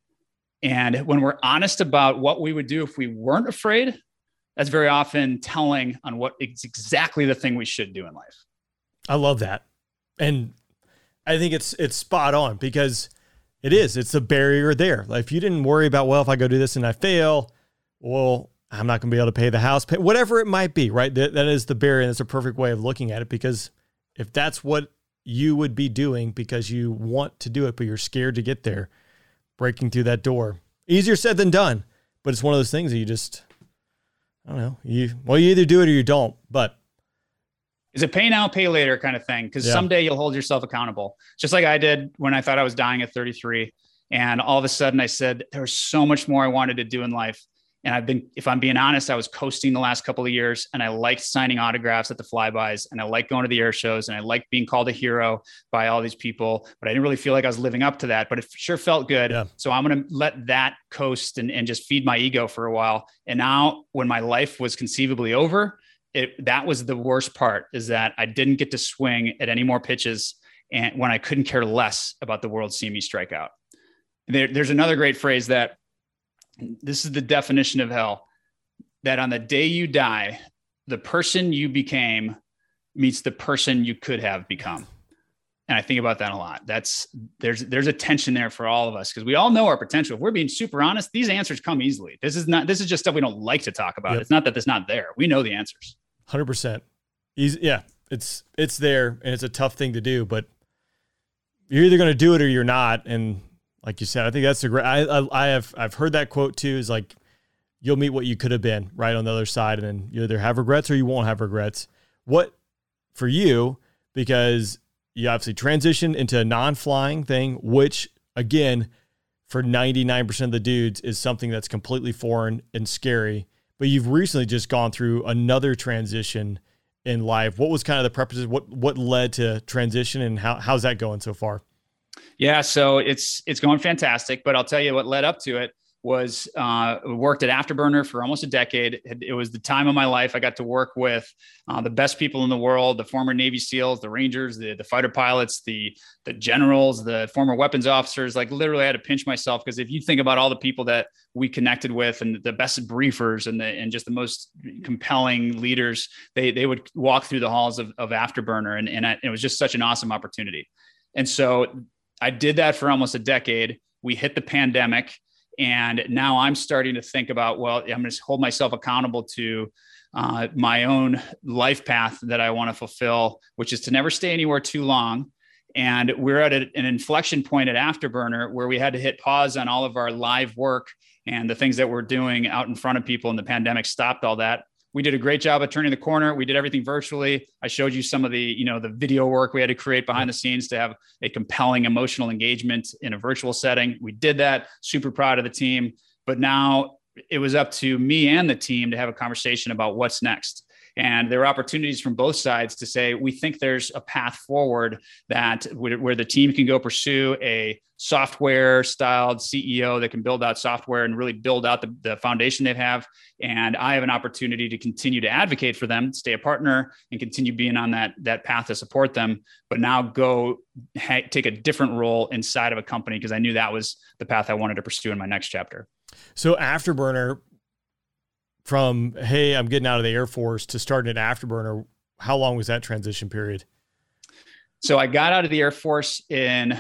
And when we're honest about what we would do if we weren't afraid, that's very often telling on what is exactly the thing we should do in life. I love that. And I think it's spot on because it's a barrier there. Like if you didn't worry about, well, if I go do this and I fail, well, I'm not going to be able to pay the house, whatever it might be, right? That is the barrier. And it's a perfect way of looking at it because if that's what you would be doing because you want to do it, but you're scared to get there, breaking through that door, easier said than done. But it's one of those things that you just, I don't know, you either do it or you don't, but. It's a pay now, pay later kind of thing. Because someday you'll hold yourself accountable. Just like I did when I thought I was dying at 33. And all of a sudden I said, there was so much more I wanted to do in life. And if I'm being honest, I was coasting the last couple of years and I liked signing autographs at the flybys and I liked going to the air shows and I liked being called a hero by all these people, but I didn't really feel like I was living up to that, but it sure felt good. Yeah. So I'm going to let that coast and just feed my ego for a while. And now when my life was conceivably over, that was the worst part, is that I didn't get to swing at any more pitches and when I couldn't care less about the world seeing me strike out. There's another great phrase that this is the definition of hell, that on the day you die, the person you became meets the person you could have become. And I think about that a lot. There's a tension there for all of us because we all know our potential. If we're being super honest, these answers come easily. This is just stuff we don't like to talk about. Yep. It's not that it's not there. We know the answers. 100%. Yeah, it's there and it's a tough thing to do, but you're either going to do it or you're not. And like you said, I think that's a great, I've heard that quote too, is like, you'll meet what you could have been right on the other side. And then you either have regrets or you won't have regrets. What for you, because you obviously transitioned into a non-flying thing, which again, for 99% of the dudes is something that's completely foreign and scary. but you've recently just gone through another transition in life. What was kind of the preface? What led to transition, and how's that going so far? Yeah, so it's going fantastic, but I'll tell you what led up to it was worked at Afterburner for almost a decade. It was the time of my life. I got to work with the best people in the world, the former Navy SEALs, the Rangers, the fighter pilots, the generals, the former weapons officers. Like literally I had to pinch myself, because if you think about all the people that we connected with and the best briefers and just the most compelling leaders, they would walk through the halls of Afterburner. And it was just such an awesome opportunity. And so I did that for almost a decade. We hit the pandemic. And now I'm starting to think about, well, I'm going to hold myself accountable to my own life path that I want to fulfill, which is to never stay anywhere too long. And we're at an inflection point at Afterburner where we had to hit pause on all of our live work and the things that we're doing out in front of people. And the pandemic stopped all that. We did a great job of turning the corner. We did everything virtually. I showed you some of the video work we had to create behind the scenes to have a compelling emotional engagement in a virtual setting. We did that. Super proud of the team. But now it was up to me and the team to have a conversation about what's next. And there were opportunities from both sides to say, we think there's a path forward that where the team can go pursue a software styled CEO that can build out software and really build out the foundation they have. And I have an opportunity to continue to advocate for them, stay a partner, and continue being on that path to support them, but now go take a different role inside of a company, because I knew that was the path I wanted to pursue in my next chapter. So Afterburner, from, hey, I'm getting out of the Air Force to starting at Afterburner, how long was that transition period? So I got out of the Air Force in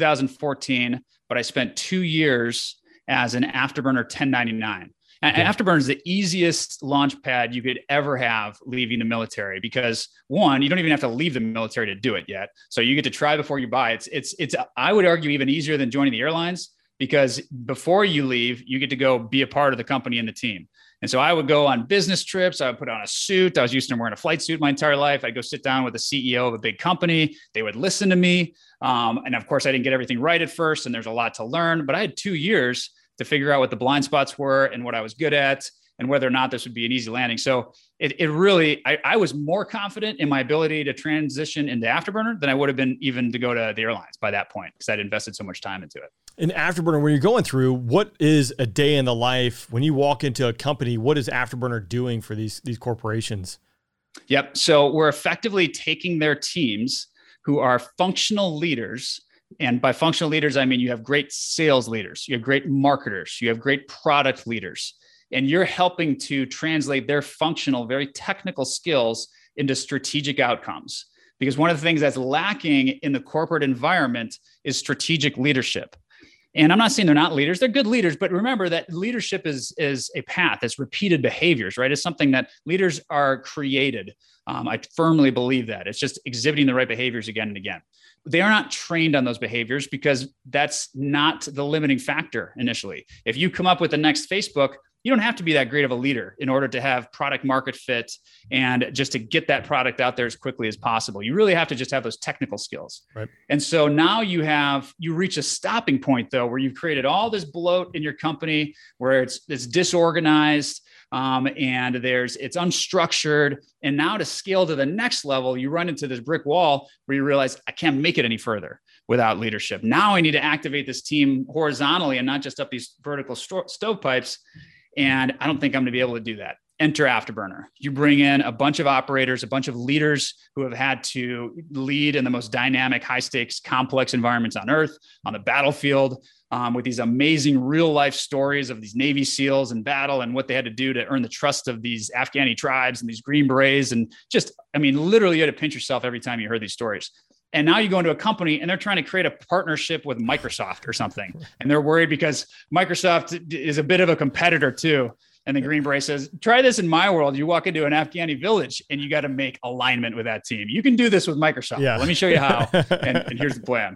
2014, but I spent 2 years as an Afterburner 1099. And Afterburner is the easiest launch pad you could ever have leaving the military, because one, you don't even have to leave the military to do it yet. So you get to try before you buy. It's I would argue even easier than joining the airlines, because before you leave, you get to go be a part of the company and the team. And so I would go on business trips. I would put on a suit. I was used to wearing a flight suit my entire life. I'd go sit down with the CEO of a big company. They would listen to me. And of course, I didn't get everything right at first, and there's a lot to learn, but I had 2 years to figure out what the blind spots were and what I was good at and whether or not this would be an easy landing. So it really, I was more confident in my ability to transition into Afterburner than I would have been even to go to the airlines by that point, because I'd invested so much time into it. In Afterburner, when you're going through, what is a day in the life when you walk into a company? What is Afterburner doing for these corporations? Yep. So we're effectively taking their teams who are functional leaders. And by functional leaders, I mean, you have great sales leaders, you have great marketers, you have great product leaders, and you're helping to translate their functional, very technical skills into strategic outcomes. Because one of the things that's lacking in the corporate environment is strategic leadership. And I'm not saying they're not leaders, they're good leaders, but remember that leadership is a path, it's repeated behaviors, right? It's something that leaders are created. I firmly believe that. It's just exhibiting the right behaviors again and again. They are not trained on those behaviors, because that's not the limiting factor initially. If you come up with the next Facebook, you don't have to be that great of a leader in order to have product market fit and just to get that product out there as quickly as possible. You really have to just have those technical skills. Right. And so now you reach a stopping point though, where you've created all this bloat in your company where it's disorganized, and it's unstructured. And now to scale to the next level, you run into this brick wall where you realize I can't make it any further without leadership. Now I need to activate this team horizontally and not just up these vertical stovepipes. And I don't think I'm going to be able to do that. Enter Afterburner. You bring in a bunch of operators, a bunch of leaders who have had to lead in the most dynamic, high stakes, complex environments on Earth, on the battlefield, with these amazing real life stories of these Navy SEALs in battle and what they had to do to earn the trust of these Afghani tribes and these Green Berets. And just, I mean, literally you had to pinch yourself every time you heard these stories. And now you go into a company and they're trying to create a partnership with Microsoft or something. And they're worried because Microsoft is a bit of a competitor too. And the Green Beret says, try this in my world. You walk into an Afghani village and you got to make alignment with that team. You can do this with Microsoft. Yeah. Let me show you how. And here's the plan.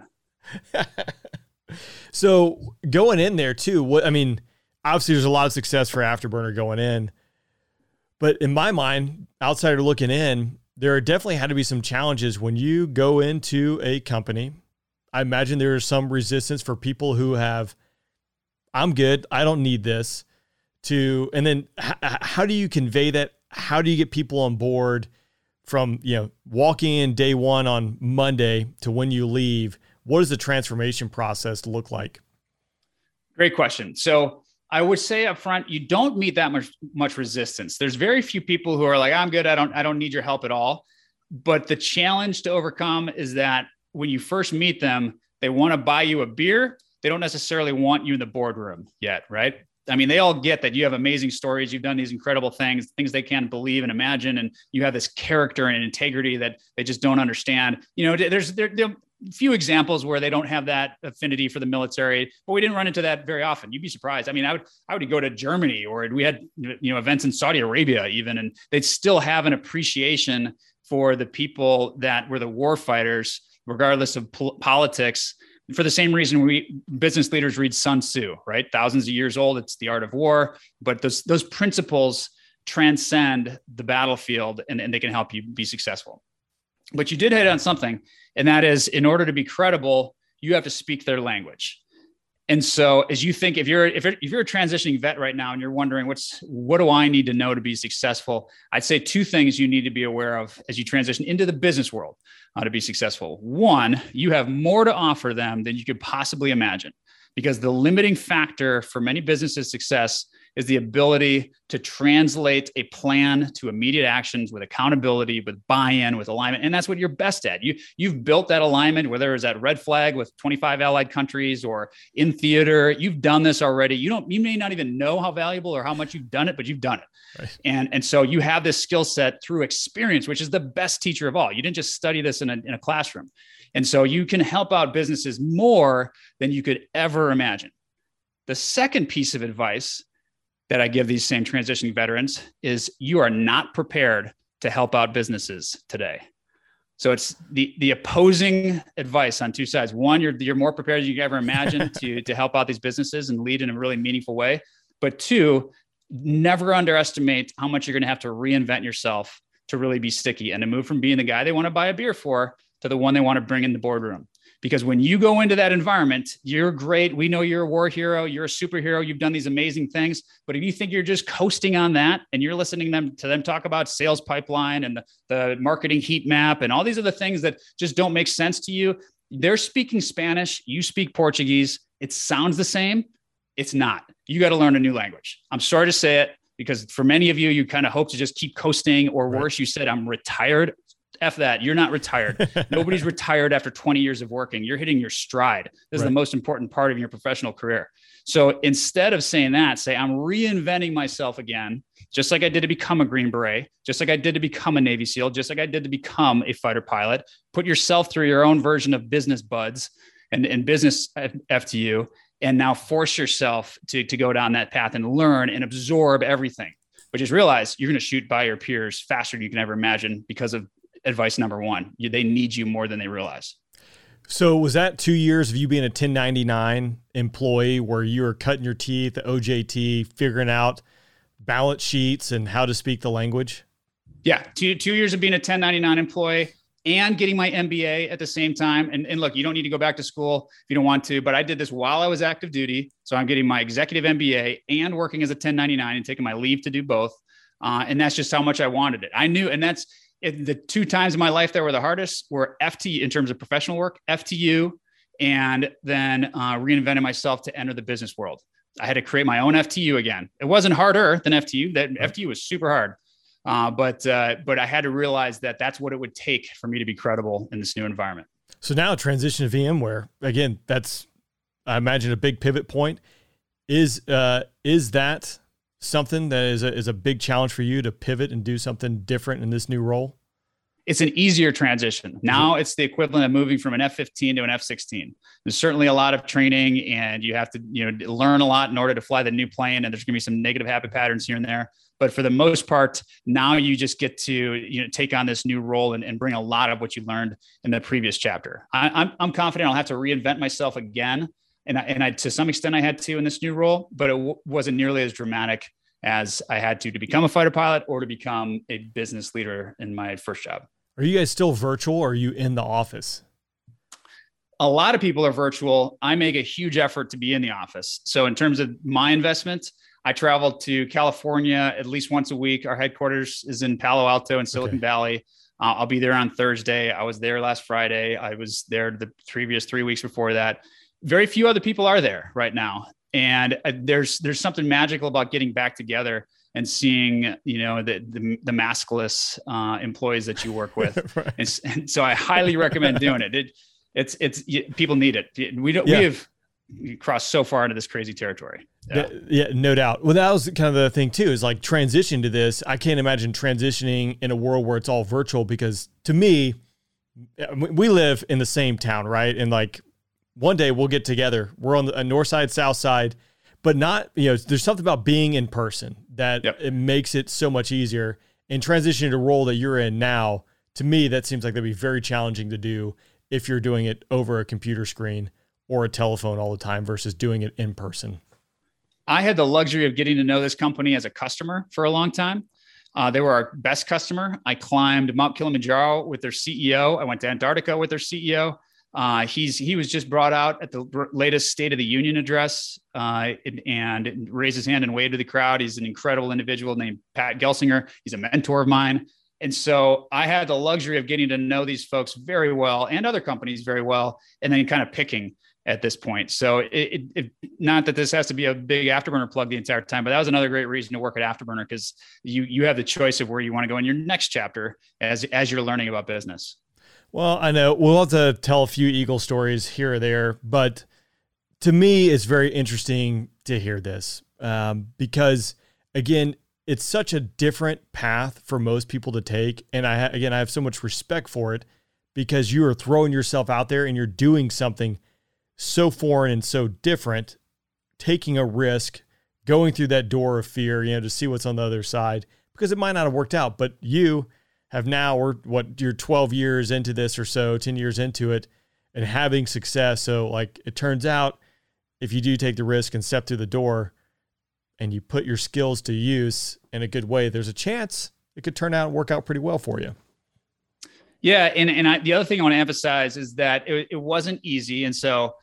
So going in there too, obviously there's a lot of success for Afterburner going in, but in my mind, outsider looking in, there definitely had to be some challenges when you go into a company. I imagine there is some resistance for people who have, I'm good, I don't need this, and then how do you convey that? How do you get people on board from, walking in day one on Monday to when you leave? What does the transformation process look like? Great question. So I would say up front, you don't meet that much resistance. There's very few people who are like, I'm good. I don't need your help at all. But the challenge to overcome is that when you first meet them, they want to buy you a beer. They don't necessarily want you in the boardroom yet, right? I mean, they all get that you have amazing stories. You've done these incredible things they can't believe and imagine. And you have this character and integrity that they just don't understand. There's a few examples where they don't have that affinity for the military, but we didn't run into that very often. You'd be surprised. I mean, I would go to Germany, or we had, events in Saudi Arabia even, and they'd still have an appreciation for the people that were the war fighters, regardless of politics. For the same reason business leaders read Sun Tzu, right? Thousands of years old. It's the art of war, but those principles transcend the battlefield and they can help you be successful. But you did hit on something, and that is, in order to be credible, you have to speak their language. And so as you think, if you're a transitioning vet right now and you're wondering what do I need to know to be successful, I'd say two things you need to be aware of as you transition into the business world to be successful. One, you have more to offer them than you could possibly imagine, because the limiting factor for many businesses' success is the ability to translate a plan to immediate actions with accountability, with buy-in, with alignment. And that's what you're best at. You've built that alignment, whether it's at Red Flag with 25 allied countries or in theater. You've done this already. You may not even know how valuable or how much you've done it, but you've done it. Right. And so you have this skill set through experience, which is the best teacher of all. You didn't just study this in a classroom. And so you can help out businesses more than you could ever imagine. The second piece of advice that I give these same transitioning veterans is you are not prepared to help out businesses today. So it's the opposing advice on two sides. One, you're more prepared than you could ever imagine to help out these businesses and lead in a really meaningful way. But two, never underestimate how much you're going to have to reinvent yourself to really be sticky and to move from being the guy they want to buy a beer for to the one they want to bring in the boardroom. Because when you go into that environment, you're great. We know you're a war hero. You're a superhero. You've done these amazing things. But if you think you're just coasting on that and you're listening to them talk about sales pipeline and the marketing heat map and all these other things that just don't make sense to you, they're speaking Spanish. You speak Portuguese. It sounds the same. It's not. You got to learn a new language. I'm sorry to say it, because for many of you, you kind of hope to just keep coasting, or worse, you said, I'm retired. F that. You're not retired. Nobody's retired after 20 years of working. You're hitting your stride. This is the most important part of your professional career. So instead of saying that, say, I'm reinventing myself again, just like I did to become a Green Beret, just like I did to become a Navy SEAL, just like I did to become a fighter pilot. Put yourself through your own version of business buds and business FTU, and now force yourself to go down that path and learn and absorb everything. But just realize you're going to shoot by your peers faster than you can ever imagine because of advice number one. They need you more than they realize. So was that 2 years of you being a 1099 employee where you were cutting your teeth at OJT, figuring out balance sheets and how to speak the language? Yeah. 2 years of being a 1099 employee and getting my MBA at the same time. And look, you don't need to go back to school if you don't want to, but I did this while I was active duty. So I'm getting my executive MBA and working as a 1099 and taking my leave to do both. And that's just how much I wanted it. I knew, and that's, the 2 times in my life that were the hardest were FTU in terms of professional work, FTU, and then reinvented myself to enter the business world. I had to create my own FTU again. It wasn't harder than FTU. That FTU was super hard, but I had to realize that that's what it would take for me to be credible in this new environment. So now transition to VMware again. That's, I imagine, a big pivot point. Is that something that is a big challenge for you to pivot and do something different in this new role? It's an easier transition. Now it's the equivalent of moving from an F-15 to an F-16. There's certainly a lot of training, and you have to, learn a lot in order to fly the new plane. And there's going to be some negative habit patterns here and there. But for the most part, now you just get to, take on this new role and bring a lot of what you learned in the previous chapter. I'm confident I'll have to reinvent myself again. And I, to some extent I had to in this new role, but it wasn't nearly as dramatic as I had to become a fighter pilot or to become a business leader in my first job. Are you guys still virtual, or are you in the office? A lot of people are virtual. I make a huge effort to be in the office. So in terms of my investment, I travel to California at least once a week. Our headquarters is in Palo Alto in Silicon Valley. I'll be there on Thursday. I was there last Friday. I was there the previous 3 weeks before that. Very few other people are there right now. And there's something magical about getting back together and seeing, you know, the maskless employees that you work with. Right. And so I highly recommend doing it. It's people need it. We have crossed so far into this crazy territory. Yeah, no doubt. Well, that was kind of the thing too, is like transition to this. I can't imagine transitioning in a world where it's all virtual, because to me, we live in the same town, right? And like one day we'll get together. We're on the north side, south side, but not, you know, there's something about being in person that it makes it so much easier. And transitioning to a role that you're in now, to me, that seems like that'd be very challenging to do if you're doing it over a computer screen or a telephone all the time versus doing it in person. I had the luxury of getting to know this company as a customer for a long time. They were our best customer. I climbed Mount Kilimanjaro with their CEO. I went to Antarctica with their CEO. He was just brought out at the latest State of the Union address and raised his hand and waved to the crowd. He's an incredible individual named Pat Gelsinger. He's a mentor of mine. And so I had the luxury of getting to know these folks very well and other companies very well, and then kind of picking at this point. So it not that this has to be a big Afterburner plug the entire time, but that was another great reason to work at Afterburner, because you have the choice of where you want to go in your next chapter as you're learning about business. Well, I know we'll have to tell a few Eagle stories here or there, but to me, it's very interesting to hear this because, again, it's such a different path for most people to take. And I have so much respect for it, because you are throwing yourself out there and you're doing something so foreign and so different, taking a risk, going through that door of fear, you know, to see what's on the other side, because it might not have worked out, but you have now, or what, you're 12 years into this or so, 10 years into it, and having success. So like, it turns out if you do take the risk and step through the door and you put your skills to use in a good way, there's a chance it could turn out and work out pretty well for you. Yeah. And the other thing I want to emphasize is that it wasn't easy. And so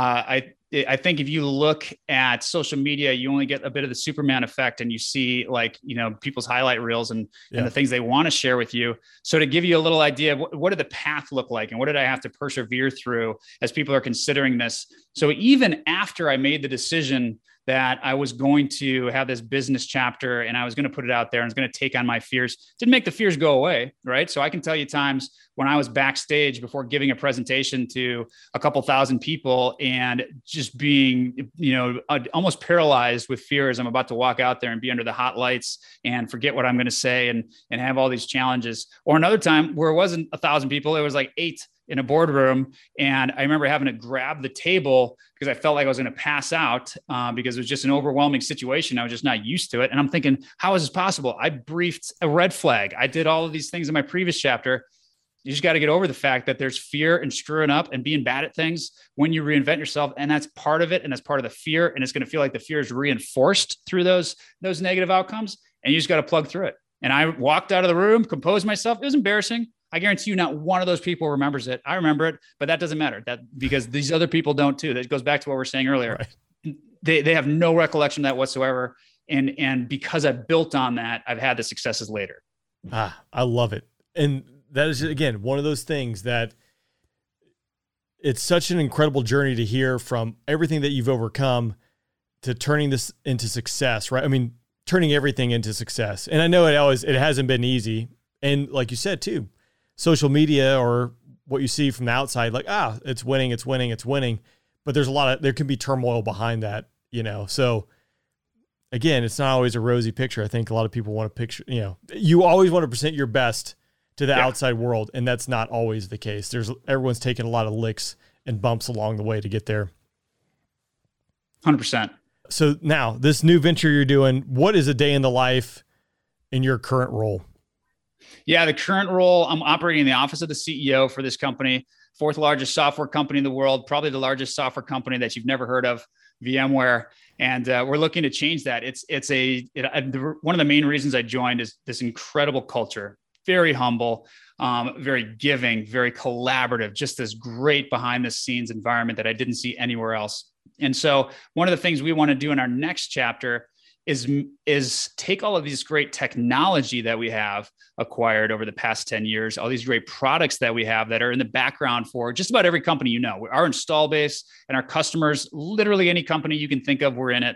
I think if you look at social media, you only get a bit of the Superman effect, and you see, like, you know, people's highlight reels and the things they want to share with you. So to give you a little idea of what did the path look like and what did I have to persevere through as people are considering this. So even after I made the decision that I was going to have this business chapter and I was going to put it out there and I was going to take on my fears, didn't make the fears go away. Right. So I can tell you times when I was backstage before giving a presentation to a couple thousand people and just being, you know, almost paralyzed with fear as I'm about to walk out there and be under the hot lights and forget what I'm going to say and have all these challenges. Or another time where it wasn't 1,000 people, it was like 8 in a boardroom. And I remember having to grab the table because I felt like I was going to pass out because it was just an overwhelming situation. I was just not used to it. And I'm thinking, how is this possible? I briefed a red flag. I did all of these things in my previous chapter. You just got to get over the fact that there's fear and screwing up and being bad at things when you reinvent yourself. And that's part of it. And that's part of the fear. And it's going to feel like the fear is reinforced through those negative outcomes. And you just got to plug through it. And I walked out of the room, composed myself. It was embarrassing. I guarantee you not one of those people remembers it. I remember it, but that doesn't matter, because these other people don't too. That goes back to what we were saying earlier. Right. They have no recollection of that whatsoever. And because I built on that, I've had the successes later. I love it. And that is, again, one of those things that it's such an incredible journey to hear from everything that you've overcome to turning this into success, right? I mean, turning everything into success. And I know it hasn't been easy. And like you said too, social media or what you see from the outside, like, it's winning. But there can be turmoil behind that, you know? So again, it's not always a rosy picture. I think a lot of people want to picture, you know, you always want to present your best to the outside world. And that's not always the case. Everyone's taken a lot of licks and bumps along the way to get there. 100%. So now this new venture you're doing, what is a day in the life in your current role? Yeah, the current role, I'm operating in the office of the CEO for this company, 4th largest software company in the world, probably the largest software company that you've never heard of, VMware. And we're looking to change that. One of the main reasons I joined is this incredible culture, very humble, very giving, very collaborative, just this great behind the scenes environment that I didn't see anywhere else. And so one of the things we want to do in our next chapter is take all of these great technology that we have acquired over the past 10 years, all these great products that we have that are in the background for just about every company, our install base and our customers, literally any company you can think of, we're in it,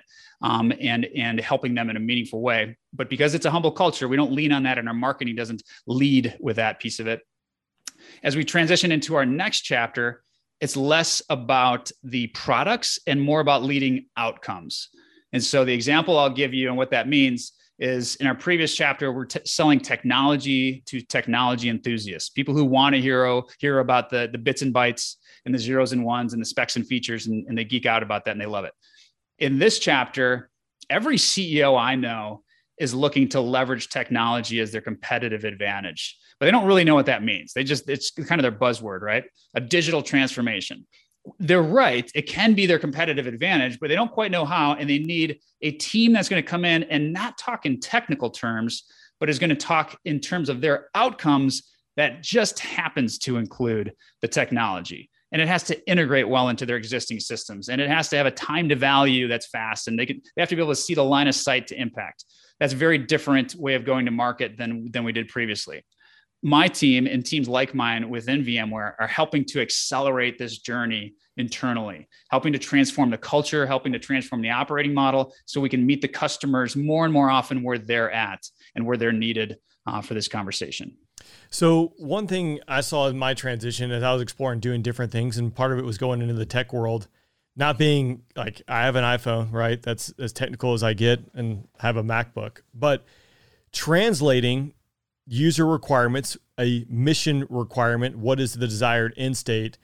and helping them in a meaningful way. But because it's a humble culture, we don't lean on that, and our marketing doesn't lead with that piece of it. As we transition into our next chapter, it's less about the products and more about leading outcomes. And so the example I'll give you and what that means is, in our previous chapter, we're selling technology to technology enthusiasts, people who want to hear about the bits and bytes and the zeros and ones and the specs and features, and they geek out about that and they love it. In this chapter, every CEO I know is looking to leverage technology as their competitive advantage, but they don't really know what that means. It's kind of their buzzword, right? A digital transformation. They're right. It can be their competitive advantage, but they don't quite know how. And they need a team that's going to come in and not talk in technical terms, but is going to talk in terms of their outcomes that just happens to include the technology. And it has to integrate well into their existing systems. And it has to have a time to value that's fast. And they have to be able to see the line of sight to impact. That's a very different way of going to market than we did previously. My team and teams like mine within VMware are helping to accelerate this journey internally, helping to transform the culture, helping to transform the operating model so we can meet the customers more and more often where they're at and where they're needed for this conversation. So one thing I saw in my transition as I was exploring doing different things, and part of it was going into the tech world, not being like, I have an iPhone, right? That's as technical as I get, and I have a MacBook, but translating user requirements, a mission requirement, what is the desired end state,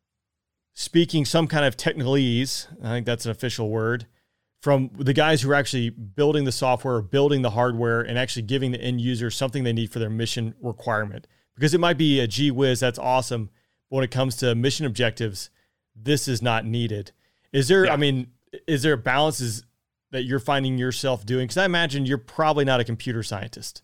speaking some kind of technicalese, I think that's an official word, from the guys who are actually building the software, building the hardware, and actually giving the end user something they need for their mission requirement. Because it might be a gee whiz, that's awesome, but when it comes to mission objectives, this is not needed. Is there, is there balances that you're finding yourself doing? Because I imagine you're probably not a computer scientist.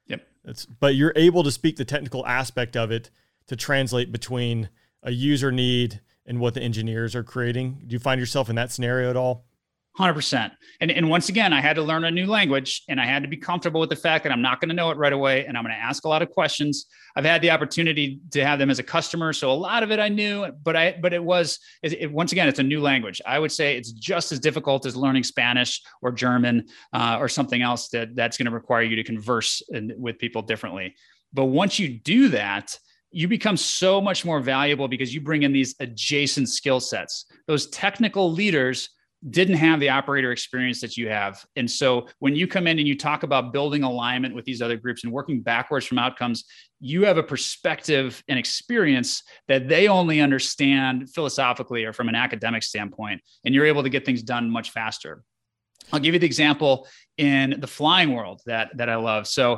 But you're able to speak the technical aspect of it to translate between a user need and what the engineers are creating. Do you find yourself in that scenario at all? 100%. And once again, I had to learn a new language, and I had to be comfortable with the fact that I'm not going to know it right away. And I'm going to ask a lot of questions. I've had the opportunity to have them as a customer. So a lot of it I knew, but once again, it's a new language. I would say it's just as difficult as learning Spanish or German or something else that's going to require you to converse with people differently. But once you do that, you become so much more valuable because you bring in these adjacent skill sets. Those technical leaders didn't have the operator experience that you have. And so when you come in and you talk about building alignment with these other groups and working backwards from outcomes, you have a perspective and experience that they only understand philosophically or from an academic standpoint, and you're able to get things done much faster. I'll give you the example in the flying world that I love. So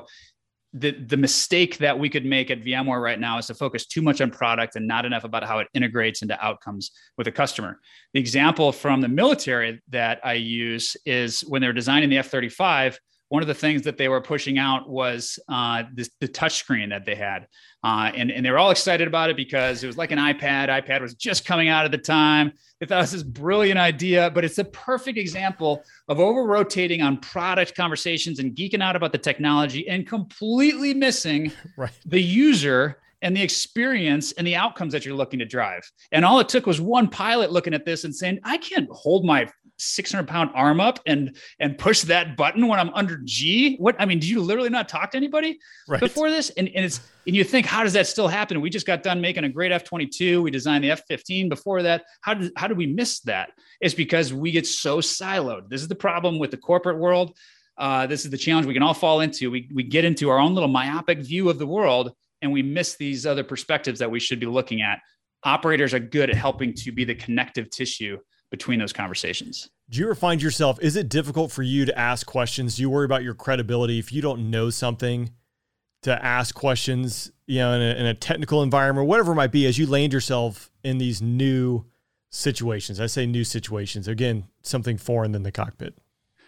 the mistake that we could make at VMware right now is to focus too much on product and not enough about how it integrates into outcomes with a customer. The example from the military that I use is when they were designing the F-35, one of the things that they were pushing out was the touchscreen that they had. And they were all excited about it because it was like an iPad. iPad was just coming out at the time. They thought it was this brilliant idea, but it's a perfect example of over-rotating on product conversations and geeking out about the technology and completely missing the user and the experience and the outcomes that you're looking to drive. And all it took was one pilot looking at this and saying, I can't hold my 600-pound arm up and push that button when I'm under G. Did you literally not talk to anybody before this? And you think, how does that still happen? We just got done making a great F-22. We designed the F-15 before that. How did we miss that? It's because we get so siloed. This is the problem with the corporate world. This is the challenge we can all fall into. We get into our own little myopic view of the world, and we miss these other perspectives that we should be looking at. Operators are good at helping to be the connective tissue between those conversations. Do you ever find yourself, is it difficult for you to ask questions? Do you worry about your credibility if you don't know something, to ask questions, in a technical environment, whatever it might be, as you land yourself in these new situations? I say new situations, again, something foreign than the cockpit.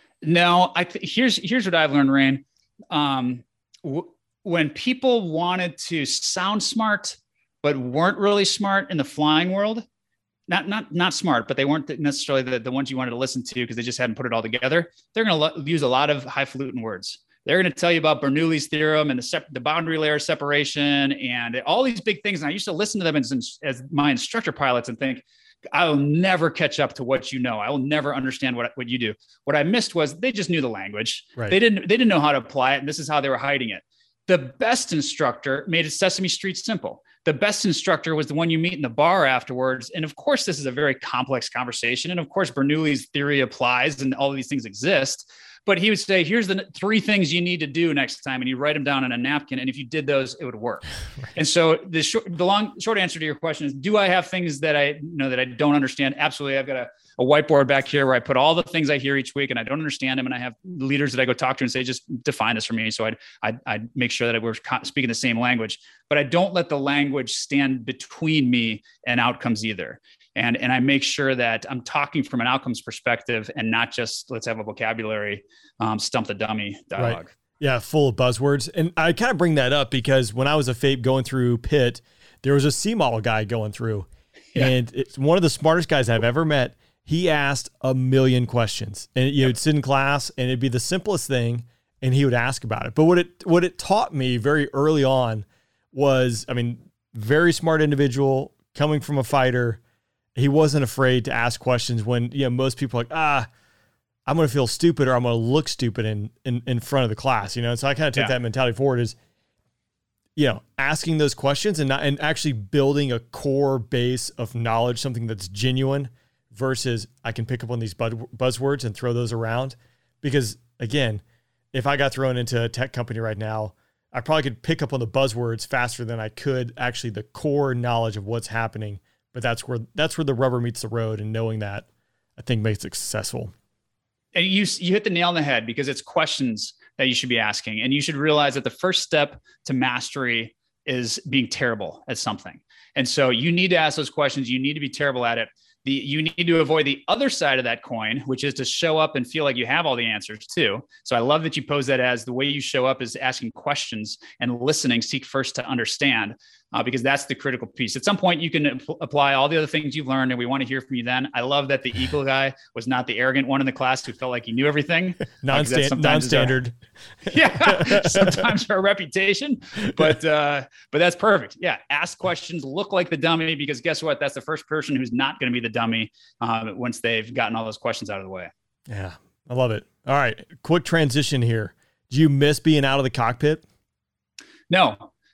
No, here's what I've learned, Rain. When people wanted to sound smart, but weren't really smart in the flying world, not smart, but they weren't necessarily the ones you wanted to listen to because they just hadn't put it all together. They're going to use a lot of highfalutin words. They're going to tell you about Bernoulli's theorem and the boundary layer separation and all these big things. And I used to listen to them as my instructor pilots and think, I will never catch up to what you know. I will never understand what you do. What I missed was they just knew the language. Right. They didn't know how to apply it. And this is how they were hiding it. The best instructor made it Sesame Street simple. The best instructor was the one you meet in the bar afterwards. And of course, this is a very complex conversation. And of course, Bernoulli's theory applies and all of these things exist. But he would say, here's the 3 things you need to do next time. And you write them down on a napkin. And if you did those, it would work. Right. And so the short answer to your question is, do I have things that I don't understand? Absolutely. I've got a whiteboard back here where I put all the things I hear each week and I don't understand them. And I have leaders that I go talk to and say, just define this for me. So I'd make sure that we're speaking the same language, but I don't let the language stand between me and outcomes either. And I make sure that I'm talking from an outcomes perspective and not just let's have a vocabulary stump the dummy dialogue. Right. Yeah, full of buzzwords. And I kind of bring that up because when I was a FAPE going through Pitt, there was a C model guy going through. Yeah. And it's one of the smartest guys I've ever met. He asked a million questions. And you'd sit in class and it'd be the simplest thing and he would ask about it. But what it taught me very early on was, very smart individual coming from a fighter. He wasn't afraid to ask questions when, most people are like, I'm going to feel stupid or I'm going to look stupid in front of the class, So I kind of took that mentality forward is, asking those questions and actually building a core base of knowledge, something that's genuine versus I can pick up on these buzzwords and throw those around. Because again, if I got thrown into a tech company right now, I probably could pick up on the buzzwords faster than I could actually the core knowledge of what's happening. But that's where the rubber meets the road, and knowing that, I think, makes it successful. And you hit the nail on the head because it's questions that you should be asking. And you should realize that the first step to mastery is being terrible at something. And so you need to ask those questions. You need to be terrible at it. You need to avoid the other side of that coin, which is to show up and feel like you have all the answers too. So I love that you pose that as the way you show up is asking questions and listening, seek first to understand, because that's the critical piece. At some point, you can apply all the other things you've learned, and we want to hear from you then. I love that the Eagle guy was not the arrogant one in the class who felt like he knew everything. Non-standard. Yeah, sometimes our reputation, but that's perfect. Yeah, ask questions, look like the dummy, because guess what? That's the first person who's not going to be the dummy once they've gotten all those questions out of the way. Yeah, I love it. All right, quick transition here. Do you miss being out of the cockpit? No.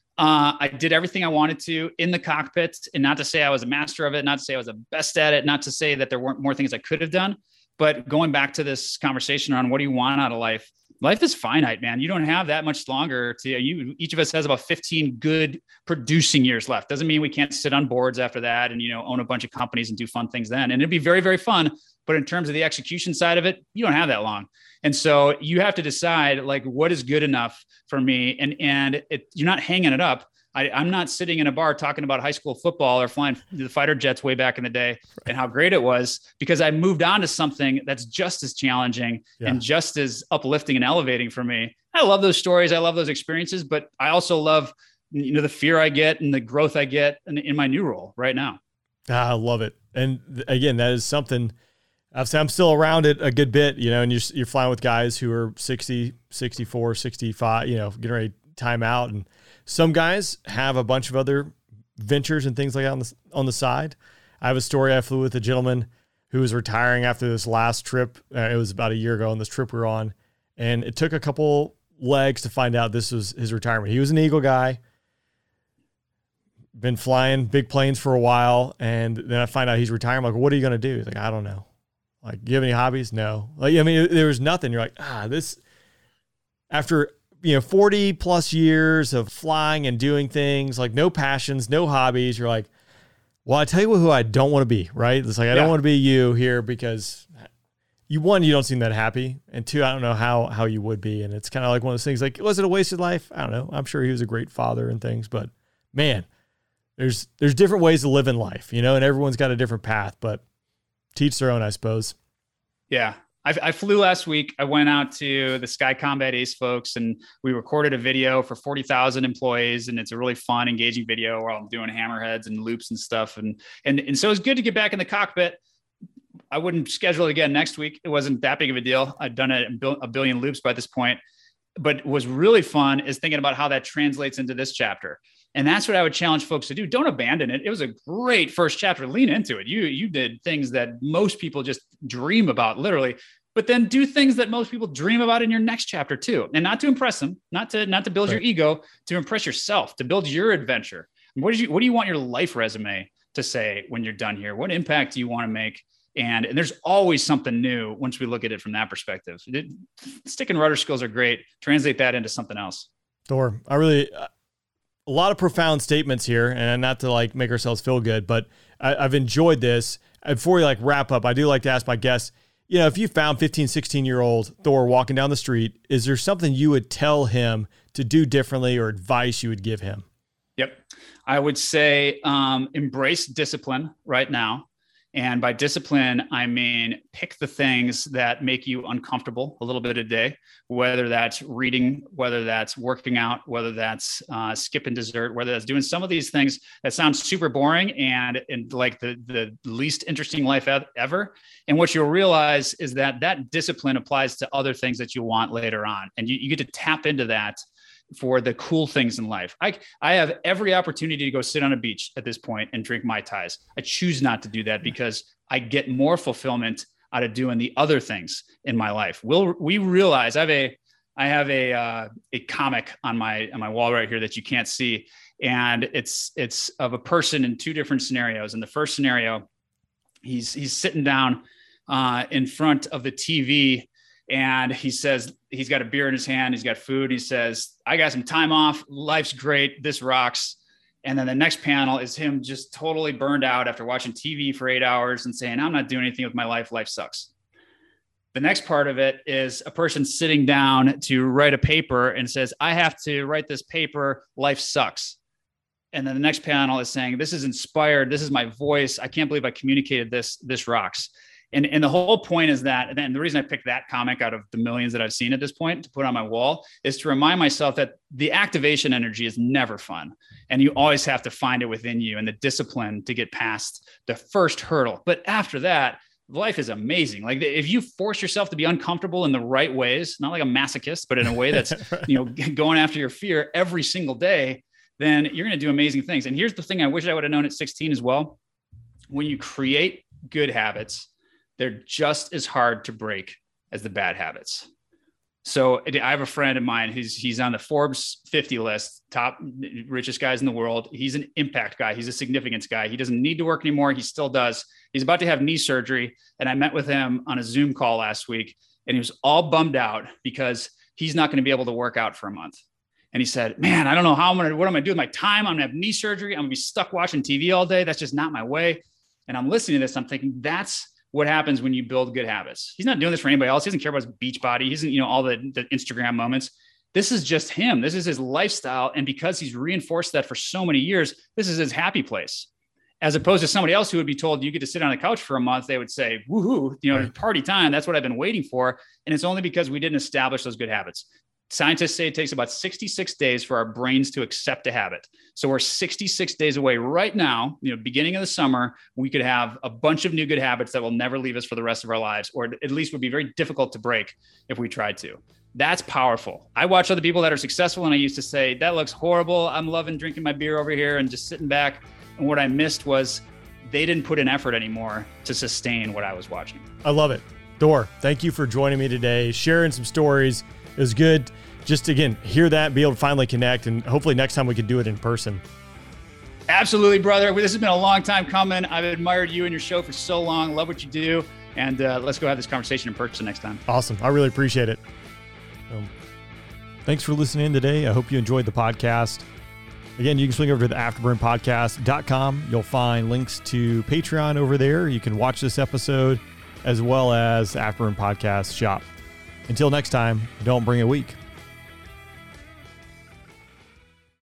I did everything I wanted to in the cockpit, and not to say I was a master of it, not to say I was the best at it, not to say that there weren't more things I could have done, but going back to this conversation on what do you want out of life? Life is finite, man. You don't have that much longer each of us has about 15 good producing years left. Doesn't mean we can't sit on boards after that and, own a bunch of companies and do fun things then. And it'd be very, very fun. But in terms of the execution side of it, you don't have that long. And so you have to decide like what is good enough for me. And you're not hanging it up. I'm not sitting in a bar talking about high school football or flying the fighter jets way back in the day and how great it was, because I moved on to something that's just as challenging and just as uplifting and elevating for me. I love those stories. I love those experiences, but I also love, the fear I get and the growth I get in my new role right now. I love it. And again, that is something I'm still around it a good bit, and you're flying with guys who are 60, 64, 65, getting ready to time out. And some guys have a bunch of other ventures and things like that on the side. I have a story. I flew with a gentleman who was retiring after this last trip. It was about a year ago on this trip we were on. And it took a couple legs to find out this was his retirement. He was an Eagle guy, been flying big planes for a while. And then I find out he's retiring. I'm like, what are you going to do? He's like, I don't know. Like, do you have any hobbies? No. There was nothing. You're like, this, after 40 plus years of flying and doing things, like no passions, no hobbies. You're like, well, I tell you who I don't want to be, right? It's like, I don't want to be you here because you don't seem that happy. And two, I don't know how you would be. And it's kind of like one of those things like, was it a wasted life? I don't know. I'm sure he was a great father and things, but man, there's different ways to live in life, and everyone's got a different path, but teach their own, I suppose. Yeah. I flew last week. I went out to the Sky Combat Ace folks and we recorded a video for 40,000 employees. And it's a really fun, engaging video where I'm doing hammerheads and loops and stuff. And so it's good to get back in the cockpit. I wouldn't schedule it again next week. It wasn't that big of a deal. I'd done a billion loops by this point, but what was really fun is thinking about how that translates into this chapter. And that's what I would challenge folks to do. Don't abandon it. It was a great first chapter. Lean into it. You did things that most people just dream about, literally, but then do things that most people dream about in your next chapter too. And not to impress them, not to build your ego, to impress yourself, to build your adventure. What do you want your life resume to say when you're done here? What impact do you want to make? And there's always something new once we look at it from that perspective. Stick and rudder skills are great. Translate that into something else. Thor, a lot of profound statements here, and not to like make ourselves feel good, but I've enjoyed this. Before we wrap up, I do like to ask my guests, if you found 15, 16-year-old Thor walking down the street, is there something you would tell him to do differently or advice you would give him? Yep. I would say embrace discipline right now. And by discipline, I mean, pick the things that make you uncomfortable a little bit a day, whether that's reading, whether that's working out, whether that's skipping dessert, whether that's doing some of these things that sound super boring and like the least interesting life ever. And what you'll realize is that discipline applies to other things that you want later on. And you get to tap into that for the cool things in life. I have every opportunity to go sit on a beach at this point and drink Mai Tais. I choose not to do that because I get more fulfillment out of doing the other things in my life. We realize I have a comic on my wall right here that you can't see. And it's of a person in two different scenarios. In the first scenario, he's sitting down in front of the TV. And he says, he's got a beer in his hand. He's got food. He says, I got some time off. Life's great. This rocks. And then the next panel is him just totally burned out after watching TV for 8 hours and saying, I'm not doing anything with my life. Life sucks. The next part of it is a person sitting down to write a paper and says, I have to write this paper. Life sucks. And then the next panel is saying, this is inspired. This is my voice. I can't believe I communicated this. This rocks. And the whole point is that, and the reason I picked that comic out of the millions that I've seen at this point to put on my wall is to remind myself that the activation energy is never fun. And you always have to find it within you and the discipline to get past the first hurdle. But after that, life is amazing. Like if you force yourself to be uncomfortable in the right ways, not like a masochist, but in a way that's, going after your fear every single day, then you're going to do amazing things. And here's the thing I wish I would have known at 16 as well. When you create good habits, they're just as hard to break as the bad habits. So I have a friend of mine, he's on the Forbes 50 list, top richest guys in the world. He's an impact guy. He's a significance guy. He doesn't need to work anymore. He still does. He's about to have knee surgery. And I met with him on a Zoom call last week and he was all bummed out because he's not going to be able to work out for a month. And he said, man, I don't know what I'm going to do with my time. I'm going to have knee surgery. I'm going to be stuck watching TV all day. That's just not my way. And I'm listening to this. I'm thinking that's what happens when you build good habits. He's not doing this for anybody else. He doesn't care about his beach body. He doesn't, all the Instagram moments. This is just him. This is his lifestyle. And because he's reinforced that for so many years, this is his happy place. As opposed to somebody else who would be told you get to sit on the couch for a month, they would say, woohoo, right. Party time. That's what I've been waiting for. And it's only because we didn't establish those good habits. Scientists say it takes about 66 days for our brains to accept a habit. So we're 66 days away right now, beginning of the summer, we could have a bunch of new good habits that will never leave us for the rest of our lives, or at least would be very difficult to break if we tried to. That's powerful. I watch other people that are successful and I used to say, that looks horrible. I'm loving drinking my beer over here and just sitting back. And what I missed was they didn't put in effort anymore to sustain what I was watching. I love it. Thor, thank you for joining me today, sharing some stories. It was good just to, again, hear that, be able to finally connect, and hopefully next time we could do it in person. Absolutely, brother. This has been a long time coming. I've admired you and your show for so long. Love what you do. And let's go have this conversation in person next time. Awesome. I really appreciate it. Thanks for listening today. I hope you enjoyed the podcast. Again, you can swing over to the afterburnpodcast.com. You'll find links to Patreon over there. You can watch this episode as well as Afterburn Podcast shop. Until next time, don't bring a week.